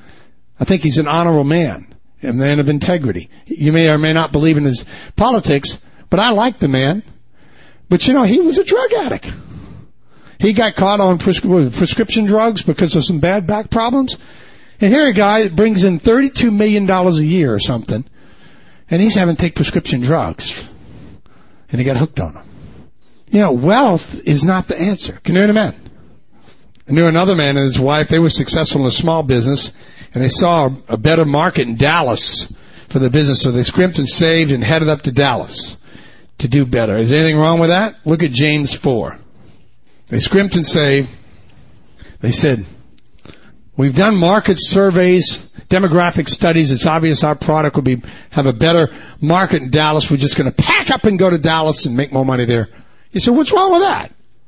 I think he's an honorable man, a man of integrity. You may or may not believe in his politics, but I like the man. But he was a drug addict. He got caught on prescription drugs because of some bad back problems. And here a guy brings in $32 million a year or something, and he's having to take prescription drugs. And he got hooked on them. Wealth is not the answer. Can you hear an amen? I knew another man and his wife, they were successful in a small business, and they saw a better market in Dallas for the business, so they scrimped and saved and headed up to Dallas to do better. Is there anything wrong with that? Look at James 4. They scrimped and saved. They said, we've done market surveys, demographic studies. It's obvious our product will have a better market in Dallas. We're just going to pack up and go to Dallas and make more money there. You said, what's wrong with that?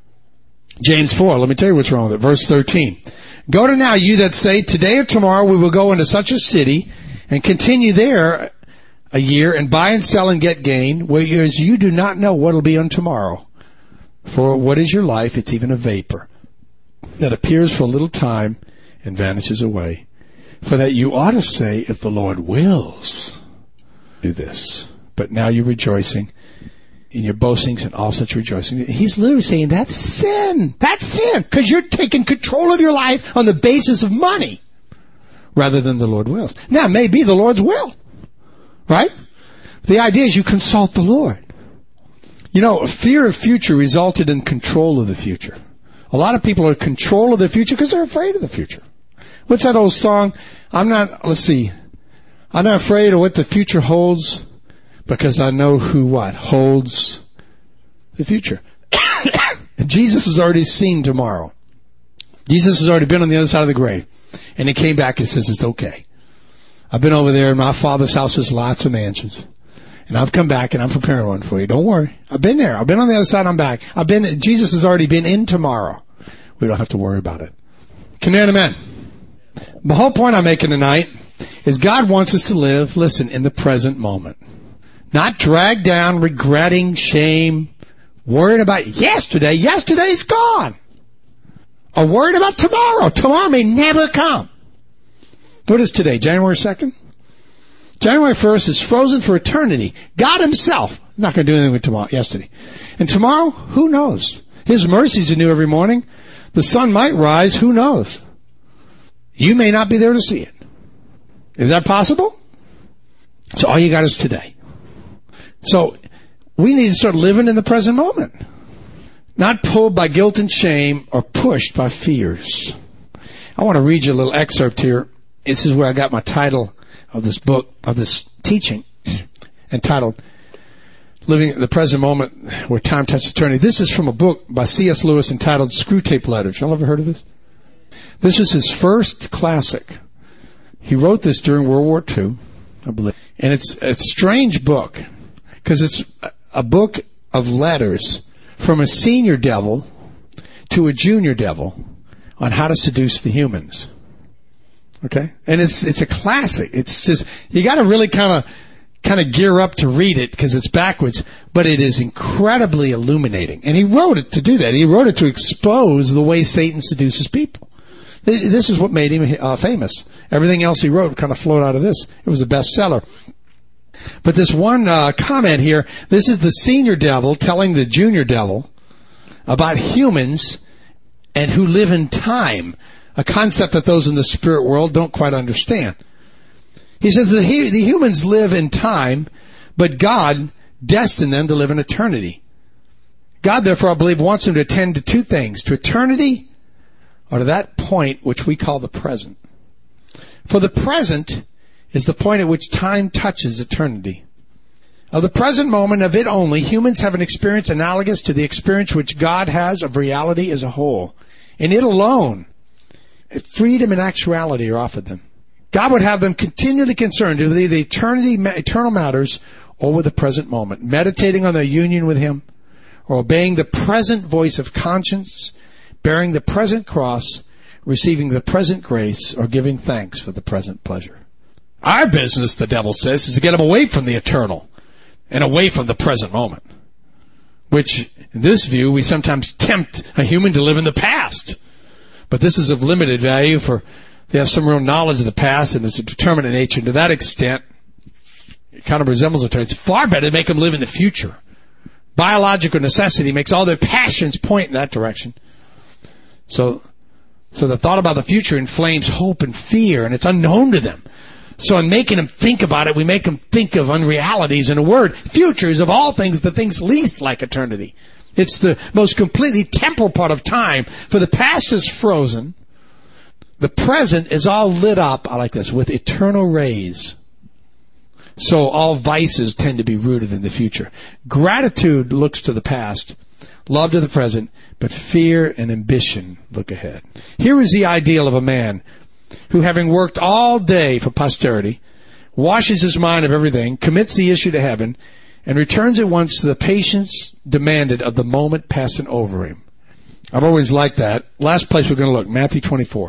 James 4, let me tell you what's wrong with it. Verse 13. Go to now, you that say, today or tomorrow we will go into such a city and continue there a year and buy and sell and get gain, whereas you do not know what will be on tomorrow. For what is your life? It's even a vapor that appears for a little time and vanishes away. For that you ought to say, if the Lord wills, do this. But now you're rejoicing in your boastings and all such rejoicing. He's literally saying that's sin. That's sin. Because you're taking control of your life on the basis of money rather than the Lord wills. Now, it may be the Lord's will. Right? The idea is you consult the Lord. Fear of future resulted in control of the future. A lot of people are in control of the future because they're afraid of the future. What's that old song? I'm not afraid of what the future holds because I know who holds the future. Jesus has already seen tomorrow. Jesus has already been on the other side of the grave. And he came back and says, it's okay. I've been over there in my Father's house. There's lots of mansions. And I've come back and I'm preparing one for you. Don't worry. I've been there. I've been on the other side. I'm back. Jesus has already been in tomorrow. We don't have to worry about it. Can you hear an amen? The whole point I'm making tonight is God wants us to live, listen, in the present moment. Not dragged down, regretting, shame, worrying about yesterday. Yesterday's gone. Or worried about tomorrow. Tomorrow may never come. What is today? January 2nd? January 1st is frozen for eternity. God himself, not going to do anything with yesterday. And tomorrow, who knows? His mercies are new every morning. The sun might rise. Who knows? You may not be there to see it. Is that possible? So all you got is today. So we need to start living in the present moment. Not pulled by guilt and shame or pushed by fears. I want to read you a little excerpt here. This is where I got my title of this book, of this teaching, entitled Living the Present Moment Where Time Touches Eternity. This is from a book by C.S. Lewis entitled Screwtape Letters. Y'all ever heard of this? This was his first classic. He wrote this during World War II, I believe. And it's a strange book, because it's a book of letters from a senior devil to a junior devil on how to seduce the humans. Okay? And it's a classic. It's just, you gotta really kind of gear up to read it because it's backwards, but it is incredibly illuminating. And he wrote it to do that. He wrote it to expose the way Satan seduces people. This is what made him famous. Everything else he wrote kind of flowed out of this. It was a bestseller. But this one comment here, this is the senior devil telling the junior devil about humans and who live in time, a concept that those in the spirit world don't quite understand. He says the humans live in time, but God destined them to live in eternity. God, therefore, I believe, wants them to attend to two things, to eternity or to that point which we call the present. For the present is the point at which time touches eternity. Of the present moment, of it only, humans have an experience analogous to the experience which God has of reality as a whole. In it alone, freedom and actuality are offered them. God would have them continually concerned with either eternal matters or with the present moment, meditating on their union with Him, or obeying the present voice of conscience, bearing the present cross, receiving the present grace, or giving thanks for the present pleasure. Our business, the devil says, is to get them away from the eternal and away from the present moment, which, in this view, we sometimes tempt a human to live in the past. But this is of limited value, for they have some real knowledge of the past, and it's a determinate nature. And to that extent, it kind of resembles eternity. It's far better to make them live in the future. Biological necessity makes all their passions point in that direction. So the thought about the future inflames hope and fear, and it's unknown to them. So in making them think about it, we make them think of unrealities. In a word, future is of all things the things least like eternity. It's the most completely temporal part of time. For the past is frozen. The present is all lit up, I like this, with eternal rays. So all vices tend to be rooted in the future. Gratitude looks to the past, love to the present, but fear and ambition look ahead. Here is the ideal of a man who, having worked all day for posterity, washes his mind of everything, commits the issue to heaven, and returns at once to the patience demanded of the moment passing over him. I've always liked that. Last place we're going to look, Matthew 24.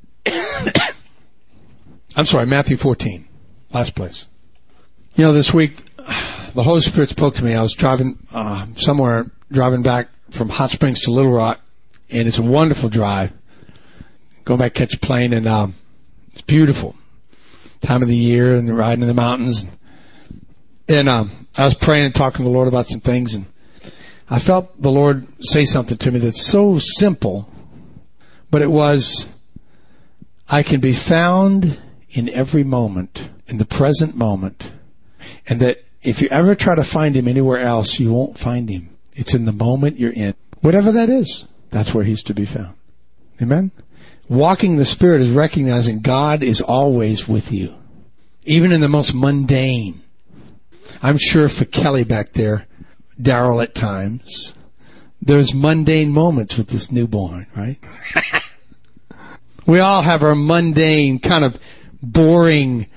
Matthew 14. Last place. You know, this week, the Holy Spirit spoke to me. I was driving back from Hot Springs to Little Rock, and it's a wonderful drive. Go back, catch a plane, and it's beautiful. Time of the year, and riding in the mountains. And I was praying and talking to the Lord about some things, and I felt the Lord say something to me that's so simple, but it was, I can be found in every moment, in the present moment, and that if you ever try to find Him anywhere else, you won't find Him. It's in the moment you're in. Whatever that is, that's where He's to be found. Amen? Walking the Spirit is recognizing God is always with you, even in the most mundane. I'm sure for Kelly back there, Daryl at times, there's mundane moments with this newborn, right? We all have our mundane, kind of boring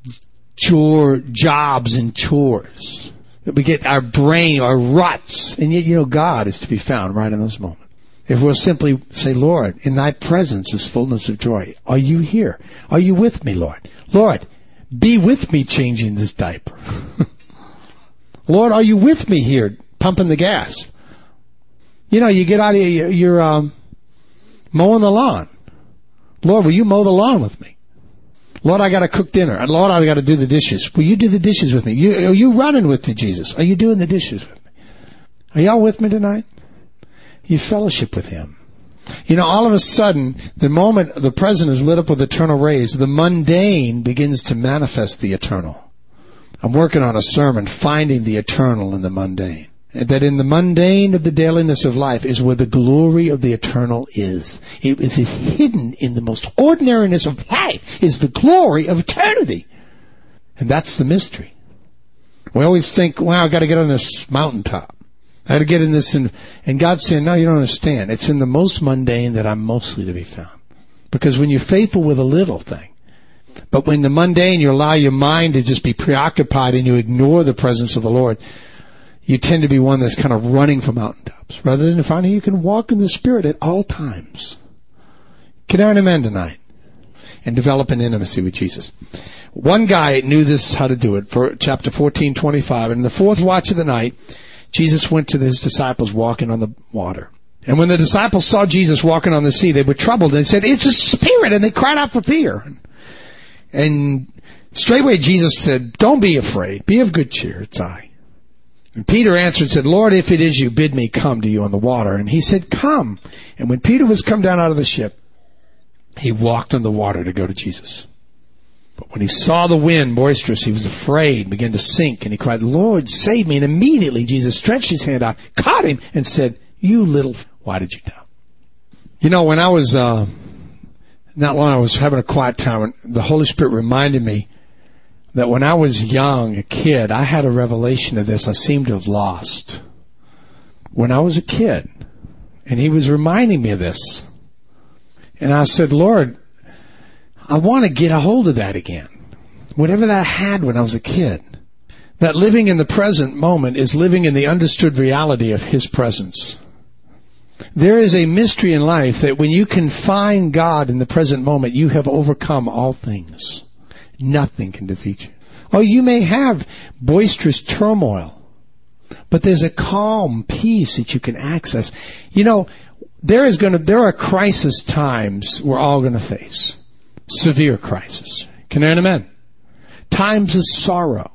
jobs and chores. We get our brain, our ruts, and yet, God is to be found right in those moments. If we'll simply say, Lord, in Thy presence is fullness of joy. Are You here? Are You with me, Lord? Lord, be with me changing this diaper. Lord, are You with me here pumping the gas? You get out of your mowing the lawn. Lord, will You mow the lawn with me? Lord, I got to cook dinner. And Lord, I got to do the dishes. Will You do the dishes with me? Are You running with me, Jesus? Are You doing the dishes with me? Are y'all with me tonight? You fellowship with Him. All of a sudden, the moment the present is lit up with eternal rays, the mundane begins to manifest the eternal. I'm working on a sermon, finding the eternal in the mundane. That in the mundane of the dailiness of life is where the glory of the eternal is. It is hidden in the most ordinariness of life, is the glory of eternity. And that's the mystery. We always think, well, I got to get on this mountaintop. I got to get in this, and God's saying, no, you don't understand. It's in the most mundane that I'm mostly to be found. Because when you're faithful with a little thing, but when the mundane, you allow your mind to just be preoccupied and you ignore the presence of the Lord, you tend to be one that's kind of running for mountaintops, rather than finding you can walk in the Spirit at all times. Can I amen tonight? And develop an intimacy with Jesus. One guy knew this, how to do it, for chapter 14:25. And in the fourth watch of the night, Jesus went to his disciples walking on the water. And when the disciples saw Jesus walking on the sea, they were troubled. And they said, it's a spirit. And they cried out for fear. And straightway Jesus said, don't be afraid. Be of good cheer. It's I. And Peter answered and said, Lord, if it is you, bid me come to you on the water. And he said, come. And when Peter was come down out of the ship, he walked on the water to go to Jesus. But when he saw the wind boisterous, he was afraid, began to sink, and he cried, Lord, save me. And immediately Jesus stretched his hand out, caught him, and said, you little, why did you doubt? You know, when I was, not long, I was having a quiet time, and the Holy Spirit reminded me that when I was young, a kid, I had a revelation of this I seemed to have lost. When I was a kid, and he was reminding me of this. And I said, Lord, I want to get a hold of that again. Whatever that I had when I was a kid. That living in the present moment is living in the understood reality of His presence. There is a mystery in life that when you can find God in the present moment, you have overcome all things. Nothing can defeat you. Oh, you may have boisterous turmoil, but there's a calm peace that you can access. You know, there are crisis times we're all going to face. Severe crisis. Can I hear an amen? Times of sorrow.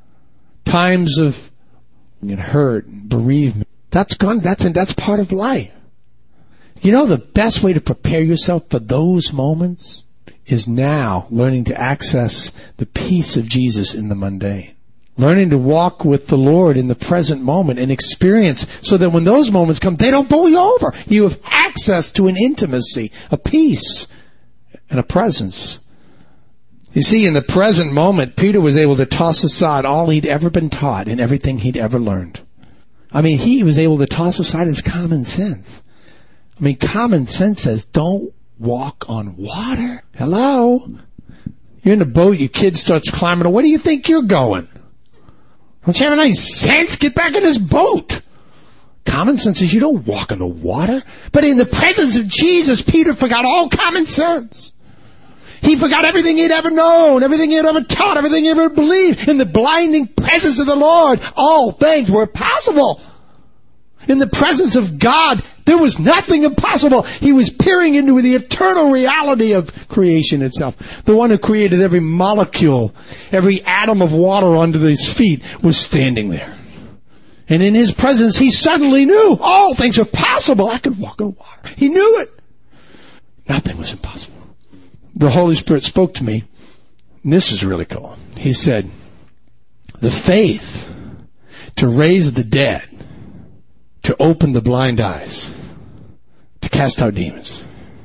Times of hurt and bereavement. That's part of life. You know, the best way to prepare yourself for those moments is now learning to access the peace of Jesus in the mundane. Learning to walk with the Lord in the present moment and experience so that when those moments come, they don't bowl you over. You have access to an intimacy, a peace, and a presence. You see, in the present moment, Peter was able to toss aside all he'd ever been taught and everything he'd ever learned. I mean, he was able to toss aside his common sense. I mean, common sense says, don't walk on water. Hello? You're in a boat, your kid starts climbing. Where do you think you're going? Don't you have any sense? Get back in this boat. Common sense says you don't walk on the water. But in the presence of Jesus, Peter forgot all common sense. He forgot everything he'd ever known, everything he'd ever taught, everything he ever believed. In the blinding presence of the Lord, all things were possible. In the presence of God, there was nothing impossible. He was peering into the eternal reality of creation itself. The one who created every molecule, every atom of water under his feet was standing there. And in His presence, he suddenly knew all things are possible. I could walk on water. He knew it. Nothing was impossible. The Holy Spirit spoke to me, and this is really cool. He said, the faith to raise the dead, to open the blind eyes, to cast out demons,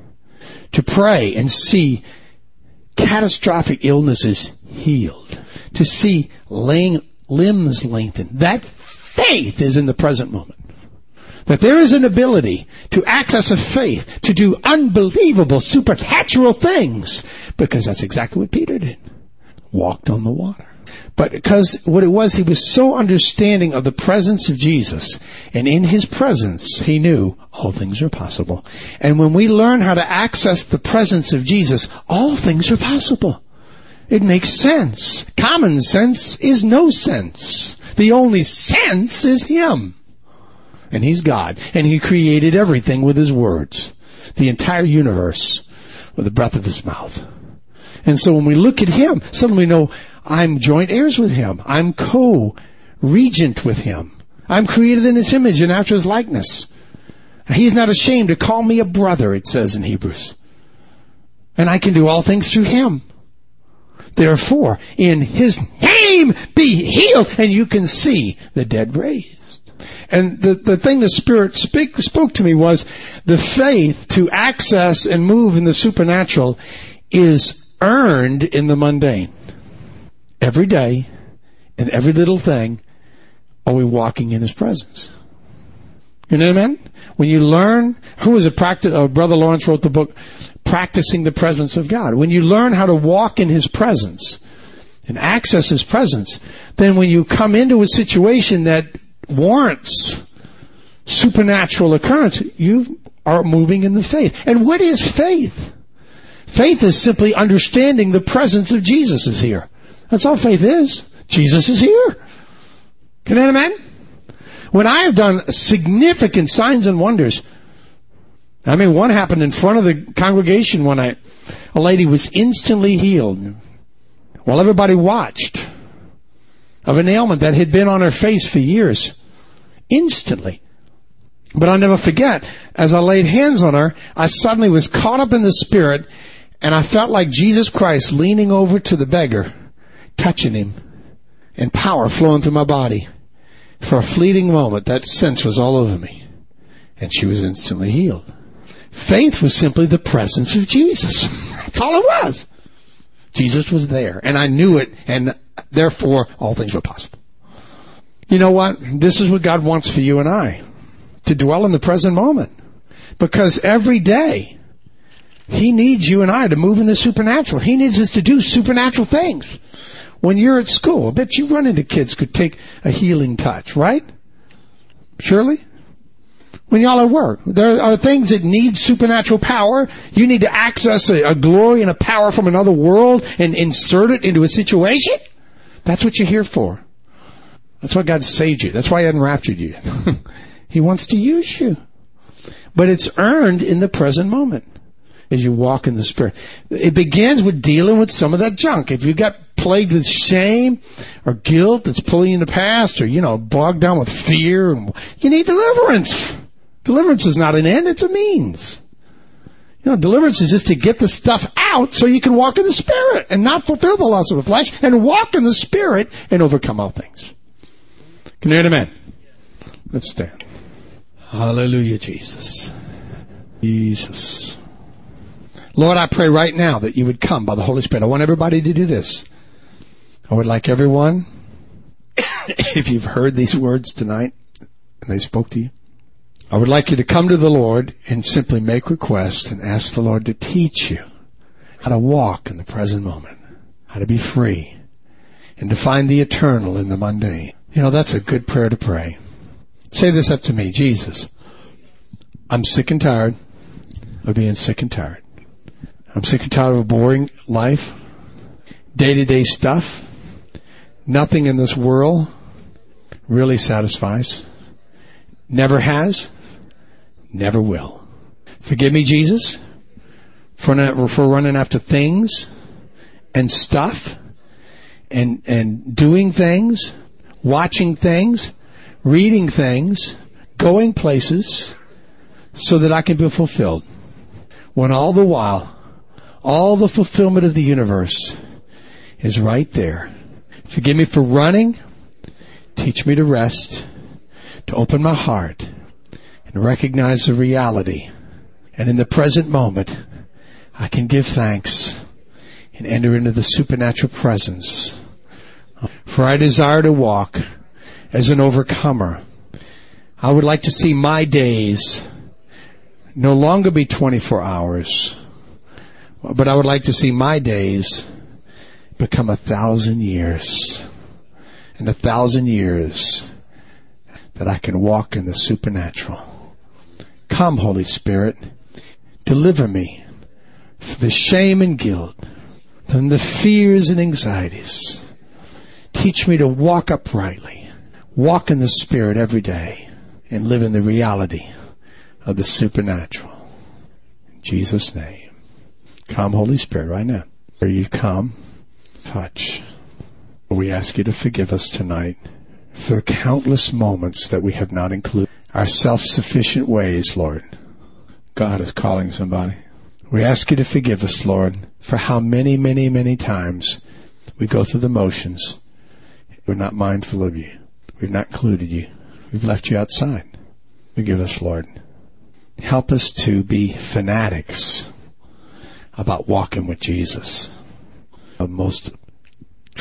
to pray and see catastrophic illnesses healed, to see limbs lengthened. That faith is in the present moment. That there is an ability to access a faith to do unbelievable supernatural things, because that's exactly what Peter did. Walked on the water. But because what it was, he was so understanding of the presence of Jesus, and in His presence, he knew all things are possible. And when we learn how to access the presence of Jesus, all things are possible. It makes sense. Common sense is no sense. The only sense is Him. And He's God. And He created everything with His words. The entire universe with the breath of His mouth. And so when we look at Him, suddenly we know I'm joint heirs with Him. I'm co-regent with Him. I'm created in His image and after His likeness. He's not ashamed to call me a brother, it says in Hebrews. And I can do all things through Him. Therefore, in His name be healed. And you can see the dead raised. And the thing the Spirit spoke to me was the faith to access and move in the supernatural is earned in the mundane. every day, in every little thing, are we walking in His presence? You know what I mean? When you learn, Brother Lawrence wrote the book, Practicing the Presence of God. When you learn how to walk in His presence and access His presence, then when you come into a situation that warrants supernatural occurrence, you are moving in the faith. And what is faith? Faith is simply understanding the presence of Jesus is here. That's all faith is. Jesus is here. Can you amen? When I have done significant signs and wonders, one happened in front of the congregation one night. A lady was instantly healed while everybody watched of an ailment that had been on her face for years. Instantly. But I'll never forget, as I laid hands on her, I suddenly was caught up in the Spirit, and I felt like Jesus Christ leaning over to the beggar, touching him, and power flowing through my body. For a fleeting moment, that sense was all over me, and she was instantly healed. Faith was simply the presence of Jesus. That's all it was. Jesus was there, and I knew it, and therefore all things were possible. You know what? This is what God wants for you and I, to dwell in the present moment. Because every day, He needs you and I to move in the supernatural. He needs us to do supernatural things. When you're at school, I bet you run into kids could take a healing touch, right? Surely? When y'all at work, there are things that need supernatural power. You need to access a glory and a power from another world and insert it into a situation. That's what you're here for. That's why God saved you. That's why He hadn't raptured you. He wants to use you. But it's earned in the present moment as you walk in the Spirit. It begins with dealing with some of that junk. If you got plagued with shame or guilt that's pulling you in the past, or, bogged down with fear, you need deliverance. Deliverance is not an end, it's a means. Deliverance is just to get the stuff out so you can walk in the Spirit and not fulfill the lusts of the flesh, and walk in the Spirit and overcome all things. Can you hear it, amen? Let's stand. Hallelujah, Jesus. Jesus. Lord, I pray right now that you would come by the Holy Spirit. I want everybody to do this. I would like everyone, if you've heard these words tonight and they spoke to you, I would like you to come to the Lord and simply make request and ask the Lord to teach you how to walk in the present moment, how to be free, and to find the eternal in the mundane. That's a good prayer to pray. Say this after me. Jesus, I'm sick and tired of being sick and tired. I'm sick and tired of a boring life, day-to-day stuff. Nothing in this world really satisfies. Never has, never will. Forgive me, Jesus, for running after things and stuff and doing things, watching things, reading things, going places so that I can be fulfilled. When all the while, all the fulfillment of the universe is right there. Forgive me for running. Teach me to rest, to open my heart, and recognize the reality. And in the present moment, I can give thanks and enter into the supernatural presence. For I desire to walk as an overcomer. I would like to see my days no longer be 24 hours, but I would like to see my days become 1,000 years. And 1,000 years that I can walk in the supernatural. Come, Holy Spirit, deliver me from the shame and guilt, from the fears and anxieties. Teach me to walk uprightly, walk in the Spirit every day, and live in the reality of the supernatural. In Jesus' name. Come, Holy Spirit, right now. Where you come, touch. We ask you to forgive us tonight for the countless moments that we have not included. Our self-sufficient ways, Lord. God is calling somebody. We ask you to forgive us, Lord, for how many, many, many times we go through the motions. We're not mindful of you. We've not included you. We've left you outside. Forgive us, Lord. Help us to be fanatics about walking with Jesus. The most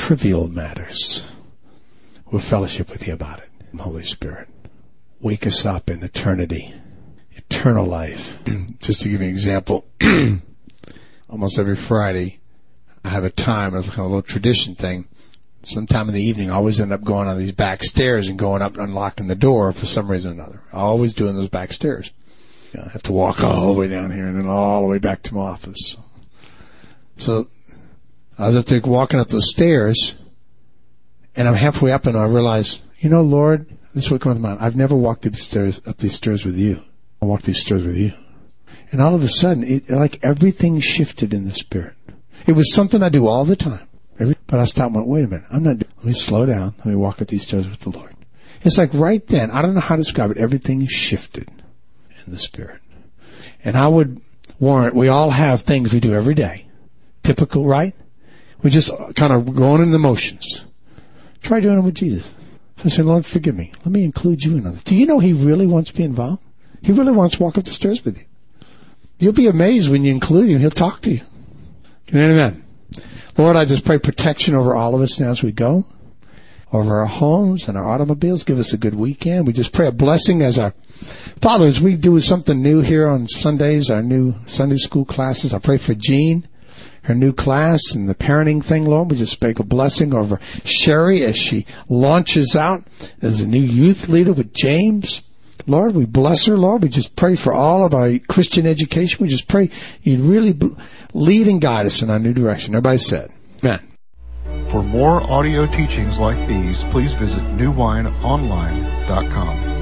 trivial matters. We'll fellowship with you about it. Holy Spirit, wake us up in eternity, eternal life. Just to give you an example, almost every Friday, I have a time, it's kind of a little tradition thing. Sometime in the evening, I always end up going on these back stairs and going up and unlocking the door for some reason or another. Always doing those back stairs. I have to walk all the way down here and then all the way back to my office. So I was up there walking up those stairs, and I'm halfway up and I realize, Lord, this is what comes to mind. I've never walked up these stairs with you. I walked these stairs with you. And all of a sudden, like everything shifted in the Spirit. It was something I do all the time. But I stopped and went, wait a minute, let me slow down. Let me walk up these stairs with the Lord. It's like right then, I don't know how to describe it, everything shifted in the Spirit. And I would warrant, we all have things we do every day. Typical, right? We're just kind of going in the motions. Try doing it with Jesus. So I said, Lord, forgive me. Let me include you in on this. Do you know He really wants to be involved? He really wants to walk up the stairs with you. You'll be amazed when you include Him. He'll talk to you. Amen. Lord, I just pray protection over all of us now as we go, over our homes and our automobiles. Give us a good weekend. We just pray a blessing as our fathers. We do something new here on Sundays, our new Sunday school classes. I pray for Jean, her new class, and the parenting thing, Lord. We just speak a blessing over Sherry as she launches out as a new youth leader with James. Lord, we bless her, Lord. We just pray for all of our Christian education. We just pray You'd really lead and guide us in our new direction. Everybody said, amen. For more audio teachings like these, please visit newwineonline.com.